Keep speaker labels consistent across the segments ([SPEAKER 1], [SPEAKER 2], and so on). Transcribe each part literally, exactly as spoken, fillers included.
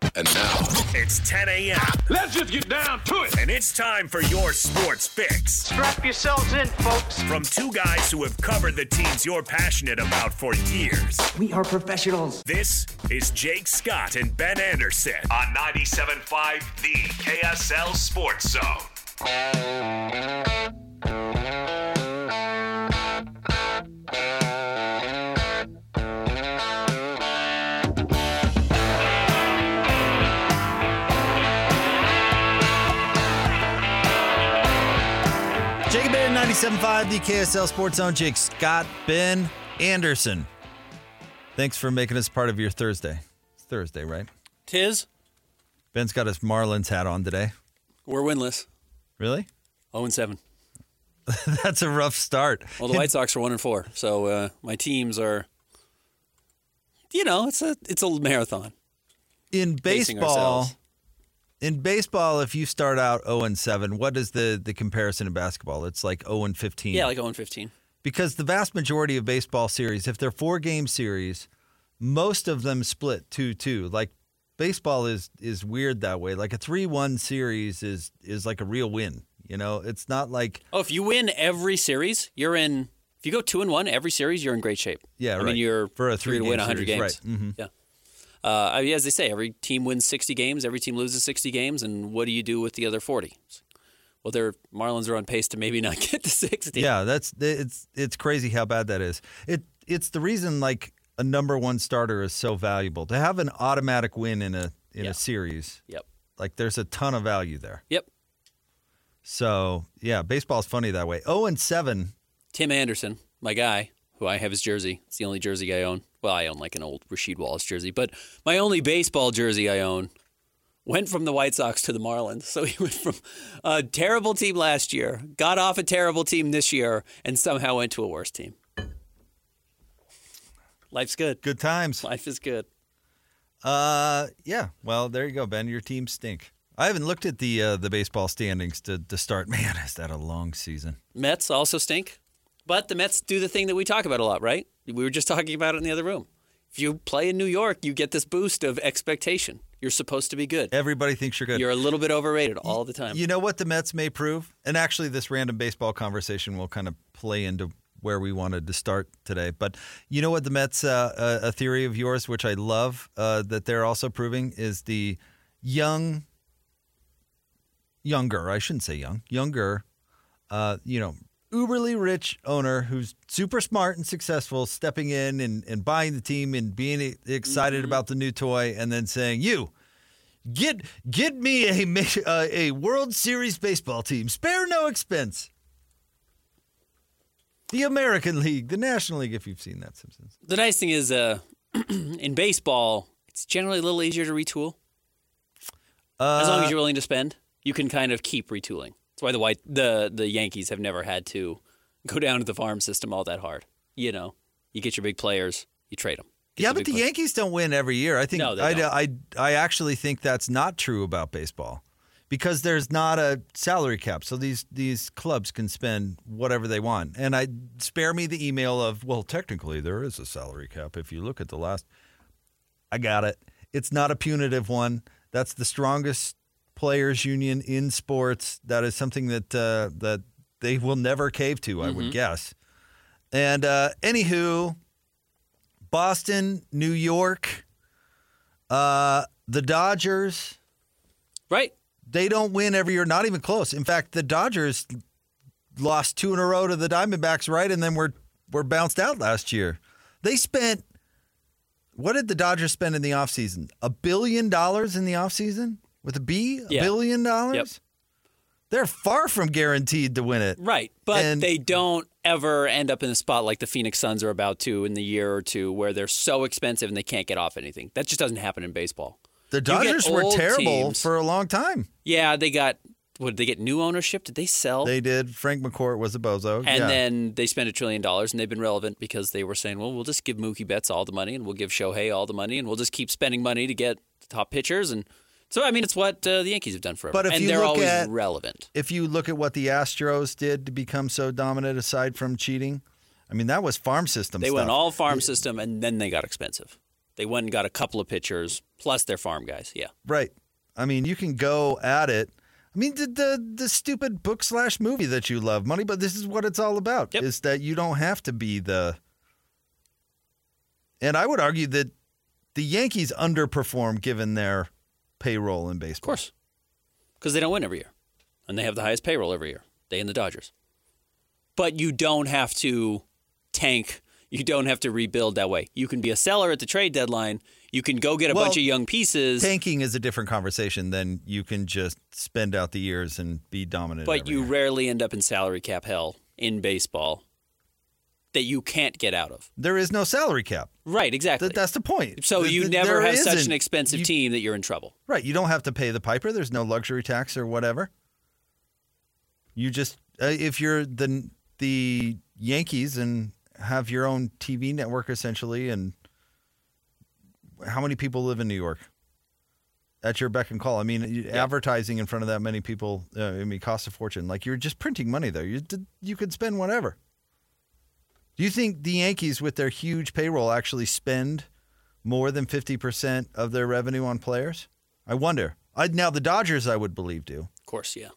[SPEAKER 1] And now
[SPEAKER 2] it's ten a.m.
[SPEAKER 3] Let's just get down to it.
[SPEAKER 2] And it's time for your sports fix.
[SPEAKER 4] Strap yourselves in, folks.
[SPEAKER 2] From two guys who have covered the teams you're passionate about for years.
[SPEAKER 4] We are professionals.
[SPEAKER 2] This is Jake Scott and Ben Anderson on ninety-seven point five The K S L Sports Zone.
[SPEAKER 5] ninety-seven point five, the K S L Sports Zone. Jake Scott, Ben Anderson. Thanks for making us part of your Thursday. It's Thursday, right?
[SPEAKER 6] Tis.
[SPEAKER 5] Ben's got his Marlins hat on today.
[SPEAKER 6] We're winless.
[SPEAKER 5] Really?
[SPEAKER 6] oh and seven.
[SPEAKER 5] That's a rough start.
[SPEAKER 6] Well, the White Sox are one and four, so uh, my teams are, you know, it's a it's a marathon.
[SPEAKER 5] In baseball, in baseball, if you start out oh and seven, what is the, the comparison in basketball? It's like oh and fifteen.
[SPEAKER 6] Yeah, like oh and fifteen.
[SPEAKER 5] Because the vast majority of baseball series, if they're four-game series, most of them split two two. Like, baseball is is weird that way. Like, a three one series is is like a real win. You know, it's not like...
[SPEAKER 6] Oh, if you win every series, you're in... If you go two and one every series, you're in great shape.
[SPEAKER 5] Yeah,
[SPEAKER 6] I
[SPEAKER 5] right.
[SPEAKER 6] mean, you're
[SPEAKER 5] for a
[SPEAKER 6] three to win one hundred
[SPEAKER 5] series,
[SPEAKER 6] games.
[SPEAKER 5] Right. Mm-hmm.
[SPEAKER 6] Yeah. Uh, I mean, as they say, every team wins sixty games, every team loses sixty games, and what do you do with the other forty? Well, their Marlins are on pace to maybe not get to sixty.
[SPEAKER 5] Yeah, that's it's it's crazy how bad that is. It it's the reason like a number one starter is so valuable. To have an automatic win in a in
[SPEAKER 6] yeah.
[SPEAKER 5] a series.
[SPEAKER 6] Yep.
[SPEAKER 5] Like there's a ton of value there.
[SPEAKER 6] Yep.
[SPEAKER 5] So yeah, baseball's funny that way. Oh and seven.
[SPEAKER 6] Tim Anderson, my guy, who I have his jersey. It's the only jersey I own. Well, I own like an old Rasheed Wallace jersey, but my only baseball jersey I own went from the White Sox to the Marlins. So he went from a terrible team last year, got off a terrible team this year, and somehow went to a worse team. Life's good.
[SPEAKER 5] Good times.
[SPEAKER 6] Life is good.
[SPEAKER 5] Uh, yeah. Well, there you go, Ben. Your teams stink. I haven't looked at the uh, the baseball standings to, to start. Man, is that a long season.
[SPEAKER 6] Mets also stink. But the Mets do the thing that we talk about a lot, right? We were just talking about it in the other room. If you play in New York, you get this boost of expectation. You're supposed to be good.
[SPEAKER 5] Everybody thinks you're good.
[SPEAKER 6] You're a little bit overrated all the time.
[SPEAKER 5] You know what the Mets may prove? And actually, this random baseball conversation will kind of play into where we wanted to start today. But you know what the Mets, uh, a theory of yours, which I love, uh, that they're also proving, is the young, younger, I shouldn't say young, younger, uh, you know, uberly rich owner who's super smart and successful, stepping in and, and buying the team and being excited mm-hmm. about the new toy, and then saying, you, get get me a, uh, a World Series baseball team. Spare no expense. The American League, the National League, if you've seen that, Simpsons.
[SPEAKER 6] The nice thing is, uh, in baseball, it's generally a little easier to retool. Uh, as long as you're willing to spend, you can kind of keep retooling. That's why the white the the Yankees have never had to go down to the farm system all that hard. You know, you get your big players, you trade them. Get
[SPEAKER 5] yeah,
[SPEAKER 6] the
[SPEAKER 5] but the
[SPEAKER 6] players.
[SPEAKER 5] Yankees don't win every year. I think
[SPEAKER 6] no, they
[SPEAKER 5] I,
[SPEAKER 6] don't.
[SPEAKER 5] I I actually think that's not true about baseball because there's not a salary cap, so these these clubs can spend whatever they want. And I spare me the email of, well, technically there is a salary cap if you look at the last. I got it. It's not a punitive one. That's the strongest players union in sports. That is something that uh, that they will never cave to, I mm-hmm. would guess. And uh, anywho, Boston, New York, uh, the Dodgers.
[SPEAKER 6] Right.
[SPEAKER 5] They don't win every year, not even close. In fact, the Dodgers lost two in a row to the Diamondbacks, right? And then were, were bounced out last year. They spent, what did the Dodgers spend in the offseason? A billion dollars in the offseason? With a B? A
[SPEAKER 6] yeah.
[SPEAKER 5] billion dollars?
[SPEAKER 6] Yep.
[SPEAKER 5] They're far from guaranteed to win it.
[SPEAKER 6] Right. But
[SPEAKER 5] and,
[SPEAKER 6] they don't ever end up in a spot like the Phoenix Suns are about to in the year or two where they're so expensive and they can't get off anything. That just doesn't happen in baseball.
[SPEAKER 5] The Dodgers were terrible
[SPEAKER 6] teams.
[SPEAKER 5] for a long time.
[SPEAKER 6] Yeah, they got, what, did they get new ownership? Did they sell?
[SPEAKER 5] They did. Frank McCourt was a bozo.
[SPEAKER 6] And
[SPEAKER 5] yeah.
[SPEAKER 6] then they spent a trillion dollars, and they've been relevant because they were saying, well, we'll just give Mookie Betts all the money, and we'll give Shohei all the money, and we'll just keep spending money to get the top pitchers. And so, I mean, it's what uh, the Yankees have done forever.
[SPEAKER 5] But if
[SPEAKER 6] and
[SPEAKER 5] you
[SPEAKER 6] they're
[SPEAKER 5] look
[SPEAKER 6] always
[SPEAKER 5] at,
[SPEAKER 6] relevant.
[SPEAKER 5] If you look at what the Astros did to become so dominant aside from cheating, I mean, that was farm system
[SPEAKER 6] they
[SPEAKER 5] stuff.
[SPEAKER 6] went all farm system, and then they got expensive. They went and got a couple of pitchers, plus their farm guys, yeah.
[SPEAKER 5] Right. I mean, you can go at it. I mean, the the, the stupid book slash movie that you love, Money, but this is what it's all about,
[SPEAKER 6] yep.
[SPEAKER 5] is that you don't have to be the... And I would argue that the Yankees underperform given their payroll in baseball.
[SPEAKER 6] Of course. Because they don't win every year. And they have the highest payroll every year. They and the Dodgers. But you don't have to tank. You don't have to rebuild that way. You can be a seller at the trade deadline. You can go get a
[SPEAKER 5] well,
[SPEAKER 6] bunch of young pieces.
[SPEAKER 5] Tanking is a different conversation than you can just spend out the years and be dominant.
[SPEAKER 6] But you
[SPEAKER 5] year.
[SPEAKER 6] rarely end up in salary cap hell in baseball that you can't get out of.
[SPEAKER 5] There is no salary cap.
[SPEAKER 6] Right, exactly.
[SPEAKER 5] Th- that's the point.
[SPEAKER 6] So
[SPEAKER 5] Th-
[SPEAKER 6] you
[SPEAKER 5] th-
[SPEAKER 6] never have such
[SPEAKER 5] isn't.
[SPEAKER 6] an expensive
[SPEAKER 5] you,
[SPEAKER 6] team that you're in trouble.
[SPEAKER 5] Right. You don't have to pay the piper. There's no luxury tax or whatever. You just, uh, if you're the the Yankees and have your own T V network essentially, and how many people live in New York? At your beck and call. I mean, yeah. advertising in front of that many people, uh, I mean, costs a fortune. Like, you're just printing money there. You you could spend whatever. Do you think the Yankees, with their huge payroll, actually spend more than fifty percent of their revenue on players? I wonder. I, now, the Dodgers, I would believe, do.
[SPEAKER 6] Of course, yeah.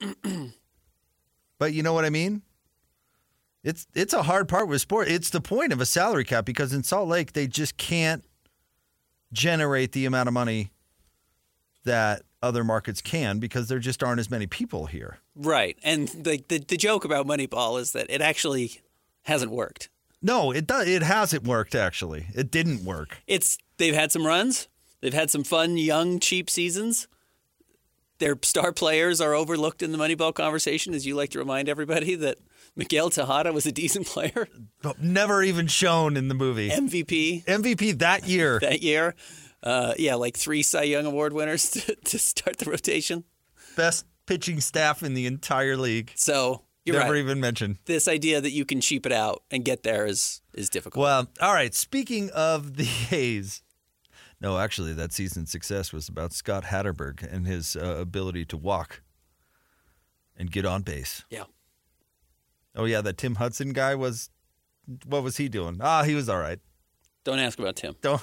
[SPEAKER 5] But you know what I mean? It's it's a hard part with sport. It's the point of a salary cap, because in Salt Lake, they just can't generate the amount of money that other markets can, because there just aren't as many people here.
[SPEAKER 6] Right. And the the, the joke about Moneyball is that it actually hasn't worked.
[SPEAKER 5] No, it does. It hasn't worked, actually. It didn't work.
[SPEAKER 6] It's they've had some runs. They've had some fun, young, cheap seasons. Their star players are overlooked in the Moneyball conversation, as you like to remind everybody that Miguel Tejada was a decent player.
[SPEAKER 5] But never even shown in the movie.
[SPEAKER 6] M V P.
[SPEAKER 5] M V P that year.
[SPEAKER 6] That year. Uh, yeah, like three Cy Young Award winners to, to start the rotation.
[SPEAKER 5] Best pitching staff in the entire league.
[SPEAKER 6] So you're
[SPEAKER 5] Never
[SPEAKER 6] right.
[SPEAKER 5] even mentioned.
[SPEAKER 6] This idea that you can cheap it out and get there is is difficult.
[SPEAKER 5] Well, all right. Speaking of the A's, no, actually, that season's success was about Scott Hatterberg and his uh, ability to walk and get on base.
[SPEAKER 6] Yeah.
[SPEAKER 5] Oh, yeah, that Tim Hudson guy was, what was he doing? Ah, he was all right.
[SPEAKER 6] Don't ask about Tim.
[SPEAKER 5] Don't.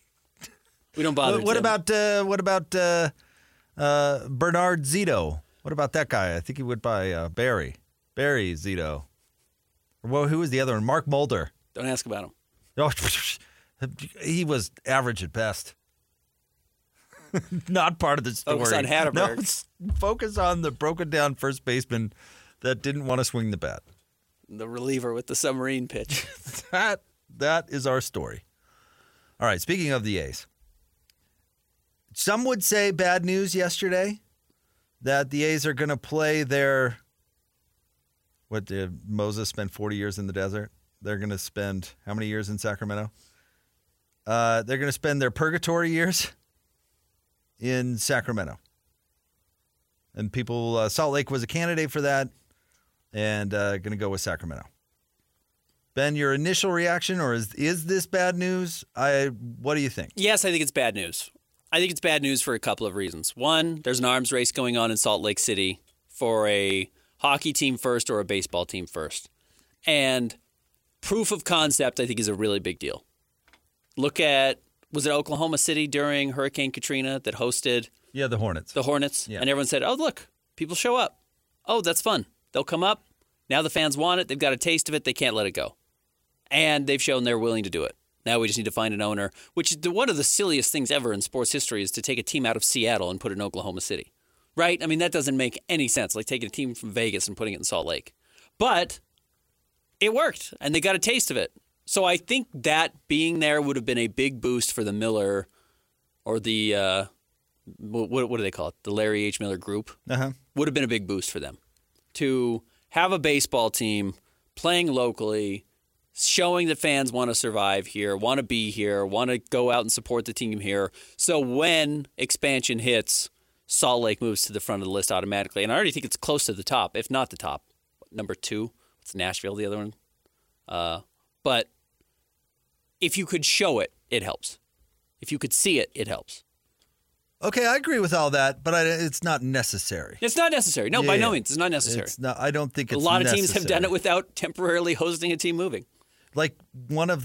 [SPEAKER 6] We don't bother.
[SPEAKER 5] What, what
[SPEAKER 6] Tim.
[SPEAKER 5] about uh, what about uh, uh, Bernard Zito? What about that guy? I think he went by uh, Barry. Barry Zito. Well, who was the other one? Mark Mulder.
[SPEAKER 6] Don't ask about him.
[SPEAKER 5] Oh, he was average at best. Not part of the story.
[SPEAKER 6] Focus on Hatterberg.
[SPEAKER 5] No, focus on the broken down first baseman that didn't want to swing the bat.
[SPEAKER 6] The reliever with the submarine pitch.
[SPEAKER 5] that that is our story. All right, speaking of the A's. Some would say bad news yesterday that the A's are going to play their, what did Moses spend forty years in the desert? They're going to spend how many years in Sacramento? Uh, they're going to spend their purgatory years in Sacramento. And people, uh, Salt Lake was a candidate for that, and uh, going to go with Sacramento. Ben, your initial reaction, or is is this bad news? I what do you think?
[SPEAKER 6] Yes, I think it's bad news. I think it's bad news for a couple of reasons. One, there's an arms race going on in Salt Lake City for a hockey team first or a baseball team first. And proof of concept, I think, is a really big deal. Look at, was it Oklahoma City during Hurricane Katrina that hosted
[SPEAKER 5] Yeah, the Hornets.
[SPEAKER 6] the Hornets?
[SPEAKER 5] Yeah.
[SPEAKER 6] And everyone said, oh, look, people show up. Oh, that's fun. They'll come up. Now the fans want it. They've got a taste of it. They can't let it go. And they've shown they're willing to do it. Now we just need to find an owner, which is the, one of the silliest things ever in sports history is to take a team out of Seattle and put it in Oklahoma City. Right? I mean, that doesn't make any sense, like taking a team from Vegas and putting it in Salt Lake. But it worked, and they got a taste of it. So I think that being there would have been a big boost for the Miller or the, uh, what, what do they call it? The Larry H. Miller Group.
[SPEAKER 5] Uh-huh.
[SPEAKER 6] Would have been a big boost for them to have a baseball team playing locally, showing that fans want to survive here, want to be here, want to go out and support the team here. So when expansion hits, Salt Lake moves to the front of the list automatically. And I already think it's close to the top, if not the top. Number two, it's Nashville, the other one. Uh, but if you could show it, it helps. If you could see it, it helps.
[SPEAKER 5] Okay, I agree with all that, but I, it's not necessary.
[SPEAKER 6] It's not necessary. No,
[SPEAKER 5] Yeah,
[SPEAKER 6] by
[SPEAKER 5] yeah.
[SPEAKER 6] no means. It's not necessary.
[SPEAKER 5] It's not, I don't think
[SPEAKER 6] A
[SPEAKER 5] it's
[SPEAKER 6] lot of
[SPEAKER 5] necessary.
[SPEAKER 6] teams have done it without temporarily hosting a team moving.
[SPEAKER 5] Like one of the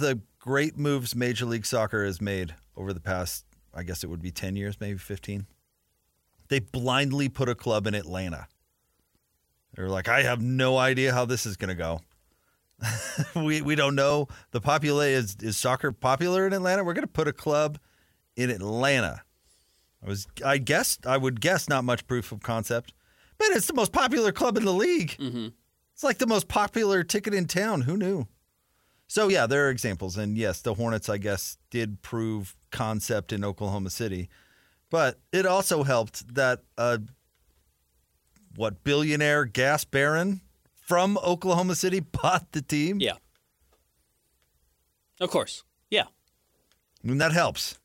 [SPEAKER 5] great moves Major League Soccer has made over the past, I guess it would be ten years, maybe fifteen. They blindly put a club in Atlanta. They're like, I have no idea how this is going to go. we we don't know. The popula is is soccer popular in Atlanta? We're going to put a club in Atlanta. I was I guessed I would guess not much proof of concept, but it's the most popular club in the league.
[SPEAKER 6] Mm-hmm.
[SPEAKER 5] It's like the most popular ticket in town. Who knew? So yeah, there are examples, and yes, the Hornets I guess did prove concept in Oklahoma City, but it also helped that uh, what billionaire gas baron from Oklahoma City bought the team.
[SPEAKER 6] Yeah. Of course. Yeah.
[SPEAKER 5] I mean, that helps.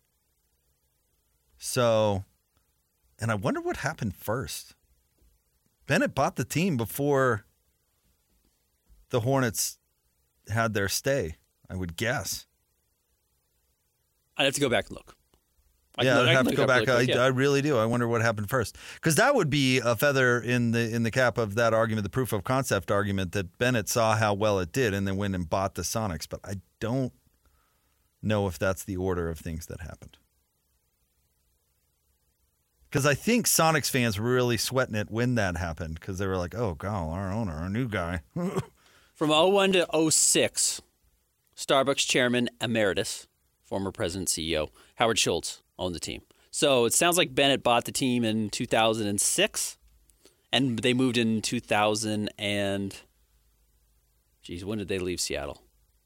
[SPEAKER 5] So, and I wonder what happened first. Bennett bought the team before the Hornets had their stay, I would guess.
[SPEAKER 6] I'd have to go back and look. I
[SPEAKER 5] yeah,
[SPEAKER 6] can,
[SPEAKER 5] I'd
[SPEAKER 6] I
[SPEAKER 5] have
[SPEAKER 6] can
[SPEAKER 5] to go
[SPEAKER 6] look
[SPEAKER 5] back.
[SPEAKER 6] up really
[SPEAKER 5] I,
[SPEAKER 6] quick, yeah.
[SPEAKER 5] I really do. I wonder what happened first. Because that would be a feather in the in the cap of that argument, the proof of concept argument, that Bennett saw how well it did and then went and bought the Sonics. But I don't know if that's the order of things that happened. Because I think Sonics fans were really sweating it when that happened because they were like, oh, God, our owner, our new guy.
[SPEAKER 6] From oh one to oh six, Starbucks chairman emeritus, former president C E O, Howard Schultz owned the team. So it sounds like Bennett bought the team in two thousand six, and they moved in two thousand and, geez, when did they leave Seattle?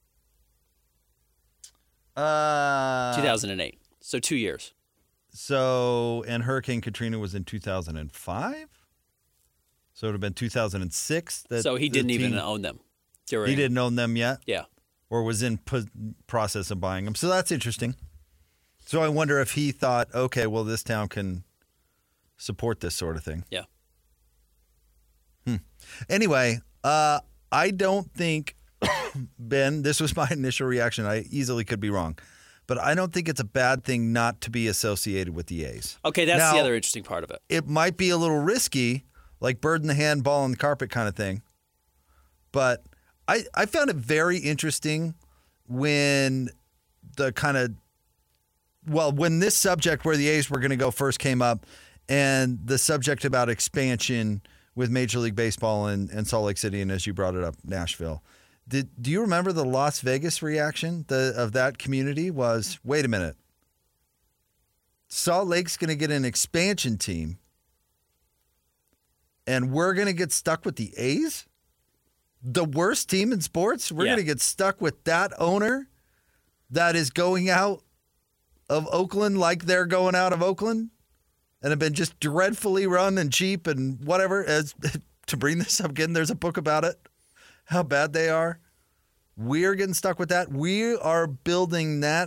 [SPEAKER 5] Uh,
[SPEAKER 6] two thousand eight. So two years.
[SPEAKER 5] So, and Hurricane Katrina was in two thousand five? So it would have been two thousand six. That
[SPEAKER 6] So he didn't
[SPEAKER 5] the
[SPEAKER 6] even
[SPEAKER 5] team,
[SPEAKER 6] own them. During,
[SPEAKER 5] He didn't own them yet?
[SPEAKER 6] Yeah.
[SPEAKER 5] Or was in po- process of buying them. So that's interesting. So I wonder if he thought, okay, well, this town can support this sort of thing.
[SPEAKER 6] Yeah.
[SPEAKER 5] Hmm. Anyway, uh, I don't think, Ben, this was my initial reaction. I easily could be wrong. But I don't think it's a bad thing not to be associated with the A's.
[SPEAKER 6] Okay, that's
[SPEAKER 5] Now,
[SPEAKER 6] the other interesting part of it.
[SPEAKER 5] It might be a little risky, like bird in the hand, ball on the carpet kind of thing. But I, I found it very interesting when the kind of, well, when this subject where the A's were going to go first came up, and the subject about expansion with Major League Baseball and, and Salt Lake City, and as you brought it up, Nashville. Did do you remember the Las Vegas reaction the, of that community was, wait a minute, Salt Lake's going to get an expansion team and we're going to get stuck with the A's? The worst team in sports? We're
[SPEAKER 6] Yeah.
[SPEAKER 5] going to get stuck with that owner that is going out of Oakland like they're going out of Oakland and have been just dreadfully run and cheap and whatever. As to bring this up again, there's a book about it. How bad they are. We're getting stuck with that. We are building that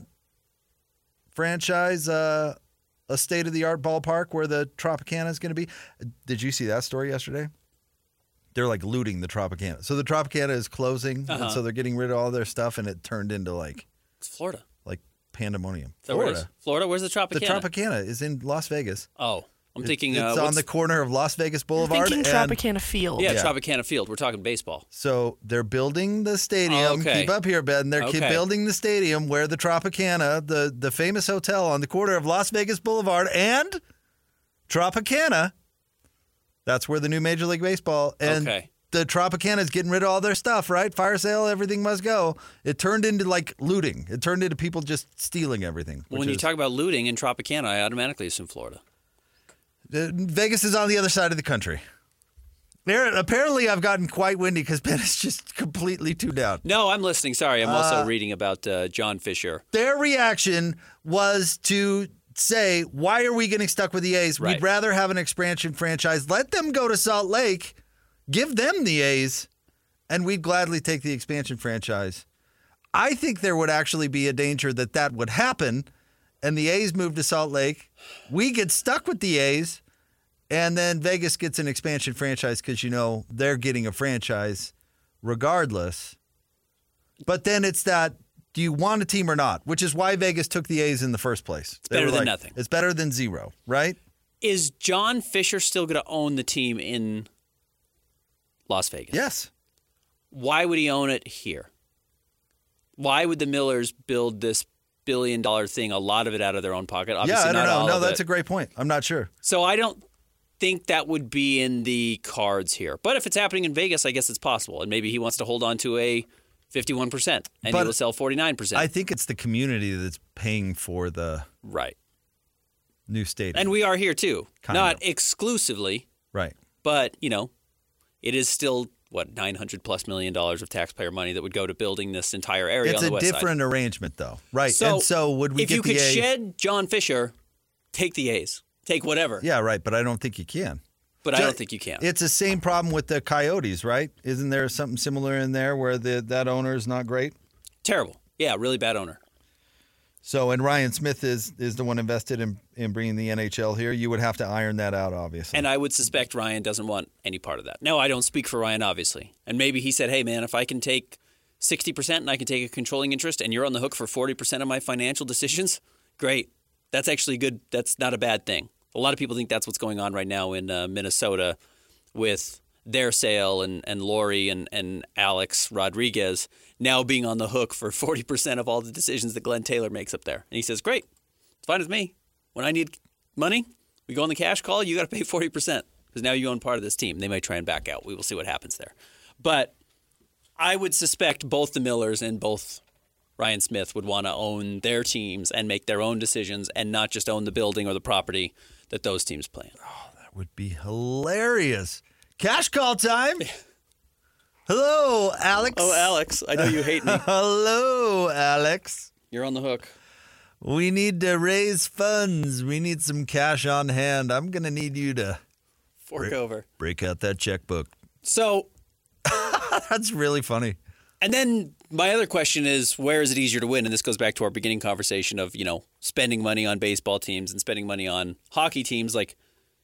[SPEAKER 5] franchise, uh, a state-of-the-art ballpark where the Tropicana is going to be. Did you see that story yesterday? They're like looting the Tropicana. So the Tropicana is closing,
[SPEAKER 6] Uh-huh.
[SPEAKER 5] and so they're getting rid of all their stuff, and it turned into like
[SPEAKER 6] It's Florida.
[SPEAKER 5] like pandemonium.
[SPEAKER 6] Is that where it is? Florida? Where's the Tropicana?
[SPEAKER 5] The Tropicana is in Las Vegas.
[SPEAKER 6] Oh, I'm
[SPEAKER 5] It-
[SPEAKER 6] thinking
[SPEAKER 5] it's
[SPEAKER 6] uh,
[SPEAKER 5] on
[SPEAKER 6] what's-
[SPEAKER 5] the corner of Las Vegas
[SPEAKER 1] I'm
[SPEAKER 5] Boulevard.
[SPEAKER 1] thinking
[SPEAKER 5] and
[SPEAKER 1] Tropicana Field.
[SPEAKER 6] Yeah,
[SPEAKER 5] Yeah.
[SPEAKER 6] Tropicana Field. We're talking baseball.
[SPEAKER 5] So they're building the stadium.
[SPEAKER 6] Oh, okay.
[SPEAKER 5] Keep up here, Ben. They're keep
[SPEAKER 6] Okay.
[SPEAKER 5] building the stadium where the Tropicana, the, the famous hotel on the corner of Las Vegas Boulevard and Tropicana, that's where the new Major League Baseball and
[SPEAKER 6] Okay.
[SPEAKER 5] the Tropicana is getting rid of all their stuff, right? Fire sale, everything must go. It turned into like looting. It turned into people just stealing everything.
[SPEAKER 6] Well,
[SPEAKER 5] which
[SPEAKER 6] when you
[SPEAKER 5] is-
[SPEAKER 6] talk about looting in Tropicana, I automatically assume Florida.
[SPEAKER 5] Uh, Vegas is on the other side of the country. There, apparently, I've gotten quite windy because Ben is just completely tuned out.
[SPEAKER 6] No, I'm listening. Sorry, I'm also
[SPEAKER 5] Uh,
[SPEAKER 6] reading about uh, John Fisher.
[SPEAKER 5] Their reaction was to say, why are we getting stuck with the A's?
[SPEAKER 6] Right.
[SPEAKER 5] We'd rather have an expansion franchise. Let them go to Salt Lake. Give them the A's, and we'd gladly take the expansion franchise. I think there would actually be a danger that that would happen, and the A's move to Salt Lake. We get stuck with the A's, and then Vegas gets an expansion franchise because, you know, they're getting a franchise regardless. But then it's that, do you want a team or not? Which is why Vegas took the A's in the first place. It's
[SPEAKER 6] better than nothing.
[SPEAKER 5] It's better than zero, right?
[SPEAKER 6] Is John Fisher still going to own the team in Las Vegas?
[SPEAKER 5] Yes.
[SPEAKER 6] Why would he own it here? why would the Millers build this billion dollar thing, a lot of it out of their own pocket? Obviously,
[SPEAKER 5] yeah, I don't
[SPEAKER 6] not
[SPEAKER 5] know.
[SPEAKER 6] all
[SPEAKER 5] No,
[SPEAKER 6] of
[SPEAKER 5] that's
[SPEAKER 6] it.
[SPEAKER 5] a great point. I'm not sure.
[SPEAKER 6] So I don't think that would be in the cards here. But if it's happening in Vegas, I guess it's possible. And maybe he wants to hold on to a fifty-one percent and
[SPEAKER 5] But
[SPEAKER 6] he will sell forty-nine percent.
[SPEAKER 5] I think it's the community that's paying for the
[SPEAKER 6] right.
[SPEAKER 5] new stadium.
[SPEAKER 6] And we are here too.
[SPEAKER 5] Kind
[SPEAKER 6] Not
[SPEAKER 5] of.
[SPEAKER 6] exclusively,
[SPEAKER 5] right.
[SPEAKER 6] but, you know, it is still, what, nine hundred plus million dollars of taxpayer money that would go to building this entire area
[SPEAKER 5] It's
[SPEAKER 6] on the
[SPEAKER 5] a
[SPEAKER 6] west side.
[SPEAKER 5] different arrangement, though. Right.
[SPEAKER 6] So,
[SPEAKER 5] and so would we
[SPEAKER 6] if
[SPEAKER 5] get
[SPEAKER 6] you
[SPEAKER 5] the
[SPEAKER 6] could
[SPEAKER 5] A?
[SPEAKER 6] shed John Fisher, take the A's. Take whatever.
[SPEAKER 5] Yeah, right. But I don't think you can.
[SPEAKER 6] But I
[SPEAKER 5] Ju-
[SPEAKER 6] don't think you can.
[SPEAKER 5] It's the same problem with the Coyotes, right? Isn't there something similar in there where the that owner is not great?
[SPEAKER 6] Terrible. Yeah, really bad owner.
[SPEAKER 5] So, and Ryan Smith is is the one invested in, in bringing the N H L here. You would have to iron that out, obviously.
[SPEAKER 6] And I would suspect Ryan doesn't want any part of that. No, I don't speak for Ryan, obviously. And maybe he said, hey, man, if I can take sixty percent and I can take a controlling interest and you're on the hook for forty percent of my financial decisions, great. That's actually good. That's not a bad thing. A lot of people think that's what's going on right now in uh, Minnesota with their sale and, and Lori and, and Alex Rodriguez now being on the hook for forty percent of all the decisions that Glenn Taylor makes up there. And he says, great, it's fine with me. When I need money, we go on the cash call, you got to pay forty percent because now you own part of this team. They might try and back out. We will see what happens there. But I would suspect both the Millers and both Ryan Smith would want to own their teams and make their own decisions and not just own the building or the property that those teams play in.
[SPEAKER 5] Oh, that would be hilarious. Cash call time. Hello, Alex.
[SPEAKER 6] Oh, Alex, I know you hate me.
[SPEAKER 5] Hello, Alex.
[SPEAKER 6] You're on the hook.
[SPEAKER 5] We need to raise funds. We need some cash on hand. I'm going to need you to
[SPEAKER 6] Fork
[SPEAKER 5] break,
[SPEAKER 6] over.
[SPEAKER 5] break out that checkbook.
[SPEAKER 6] So,
[SPEAKER 5] That's really funny.
[SPEAKER 6] and then my other question is, where is it easier to win? And this goes back to our beginning conversation of, you know, spending money on baseball teams and spending money on hockey teams. Like,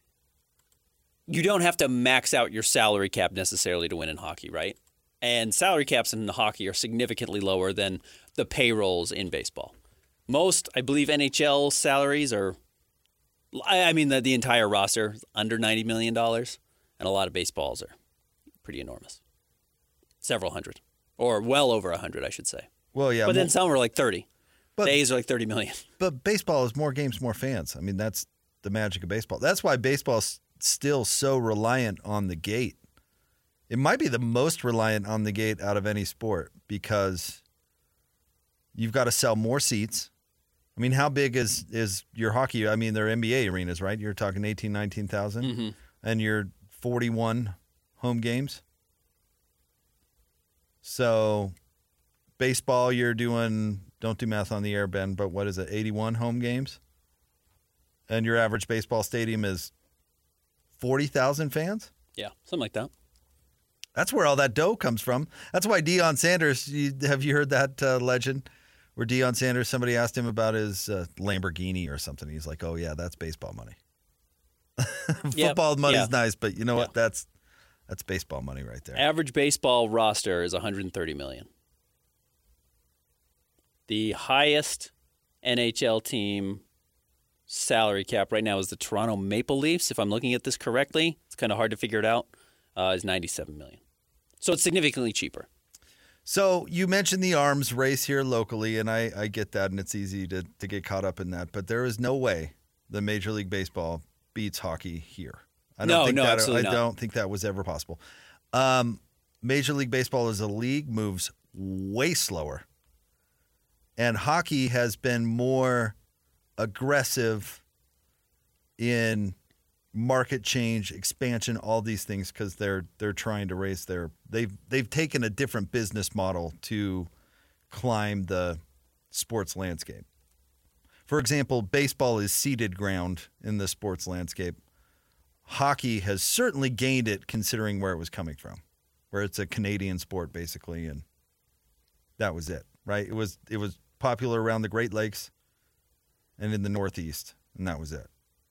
[SPEAKER 6] you don't have to max out your salary cap necessarily to win in hockey, right? And salary caps in hockey are significantly lower than the payrolls in baseball. Most, I believe, N H L salaries are, I I mean, the, the entire roster, under ninety million dollars. And a lot of baseballs are pretty enormous. Several hundred. Or well over a hundred, I should say.
[SPEAKER 5] Well, yeah.
[SPEAKER 6] But then
[SPEAKER 5] mo-
[SPEAKER 6] some are like thirty.
[SPEAKER 5] But-
[SPEAKER 6] The A's are like thirty million.
[SPEAKER 5] But baseball is more games, more fans. I mean, that's the magic of baseball. That's why baseball's still so reliant on the gate. It might be the most reliant on the gate out of any sport because you've got to sell more seats. I mean, how big is, is your hockey? I mean, they're N B A arenas, right? You're talking eighteen, nineteen thousand,
[SPEAKER 6] Mm-hmm.
[SPEAKER 5] and you're forty-one home games. So baseball, you're doing, don't do math on the air, Ben, but what is it, eighty-one home games? And your average baseball stadium is forty thousand fans?
[SPEAKER 6] Yeah, something like that.
[SPEAKER 5] That's where all that dough comes from. That's why Deion Sanders, you, have you heard that uh, legend where Deion Sanders, somebody asked him about his uh, Lamborghini or something. He's like, oh, yeah, that's baseball money. Football
[SPEAKER 6] Yep.
[SPEAKER 5] money's
[SPEAKER 6] Yeah.
[SPEAKER 5] nice, but you know what?
[SPEAKER 6] Yeah.
[SPEAKER 5] That's that's baseball money right there.
[SPEAKER 6] Average baseball roster is one hundred thirty million. The highest N H L team salary cap right now is the Toronto Maple Leafs. If I'm looking at this correctly, it's kind of hard to figure it out. Uh, is ninety-seven million. So it's significantly cheaper.
[SPEAKER 5] So you mentioned the arms race here locally, and I, I get that, and it's easy to, to get caught up in that. But there is no way the Major League Baseball beats hockey here. I don't
[SPEAKER 6] No,
[SPEAKER 5] think
[SPEAKER 6] no,
[SPEAKER 5] that,
[SPEAKER 6] absolutely
[SPEAKER 5] I
[SPEAKER 6] not.
[SPEAKER 5] don't think that was ever possible. Um, Major League Baseball as a league moves way slower, and hockey has been more aggressive in market change, expansion, all these things because they're they're trying to raise their they've they've taken a different business model to climb the sports landscape. For example, baseball is seeded ground in the sports landscape. Hockey has certainly gained it considering where it was coming from, where it's a Canadian sport basically, and that was it, right? It was it was popular around the Great Lakes and in the Northeast, and that was it.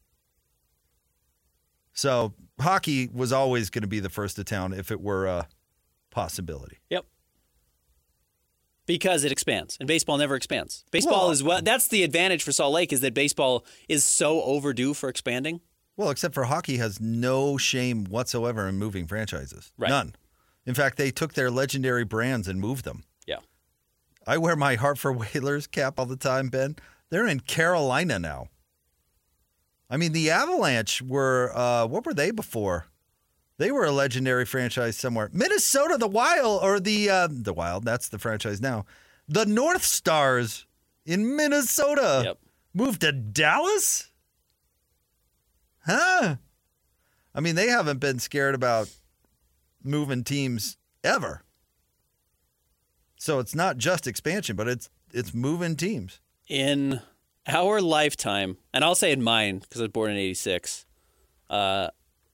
[SPEAKER 5] So hockey was always going to be the first to town if it were a possibility.
[SPEAKER 6] Yep. Because it expands, and baseball never expands. Baseball
[SPEAKER 5] Well-
[SPEAKER 6] is well. That's the advantage for Salt Lake is that baseball is so overdue for expanding.
[SPEAKER 5] Well, except for hockey has no shame whatsoever in moving franchises.
[SPEAKER 6] Right.
[SPEAKER 5] None. In fact, they took their legendary brands and moved them.
[SPEAKER 6] Yeah.
[SPEAKER 5] I wear my Hartford Whalers cap all the time, Ben. They're in Carolina now. I mean, the Avalanche were, uh, what were they before? They were a legendary franchise somewhere. Minnesota, the Wild, or the, uh, the Wild, that's the franchise now. The North Stars in Minnesota
[SPEAKER 6] Yep.
[SPEAKER 5] moved to Dallas? Huh? I mean, they haven't been scared about moving teams ever. So it's not just expansion, but it's it's moving teams.
[SPEAKER 6] In our lifetime, and I'll say in mine because I was born in eighty-six, uh,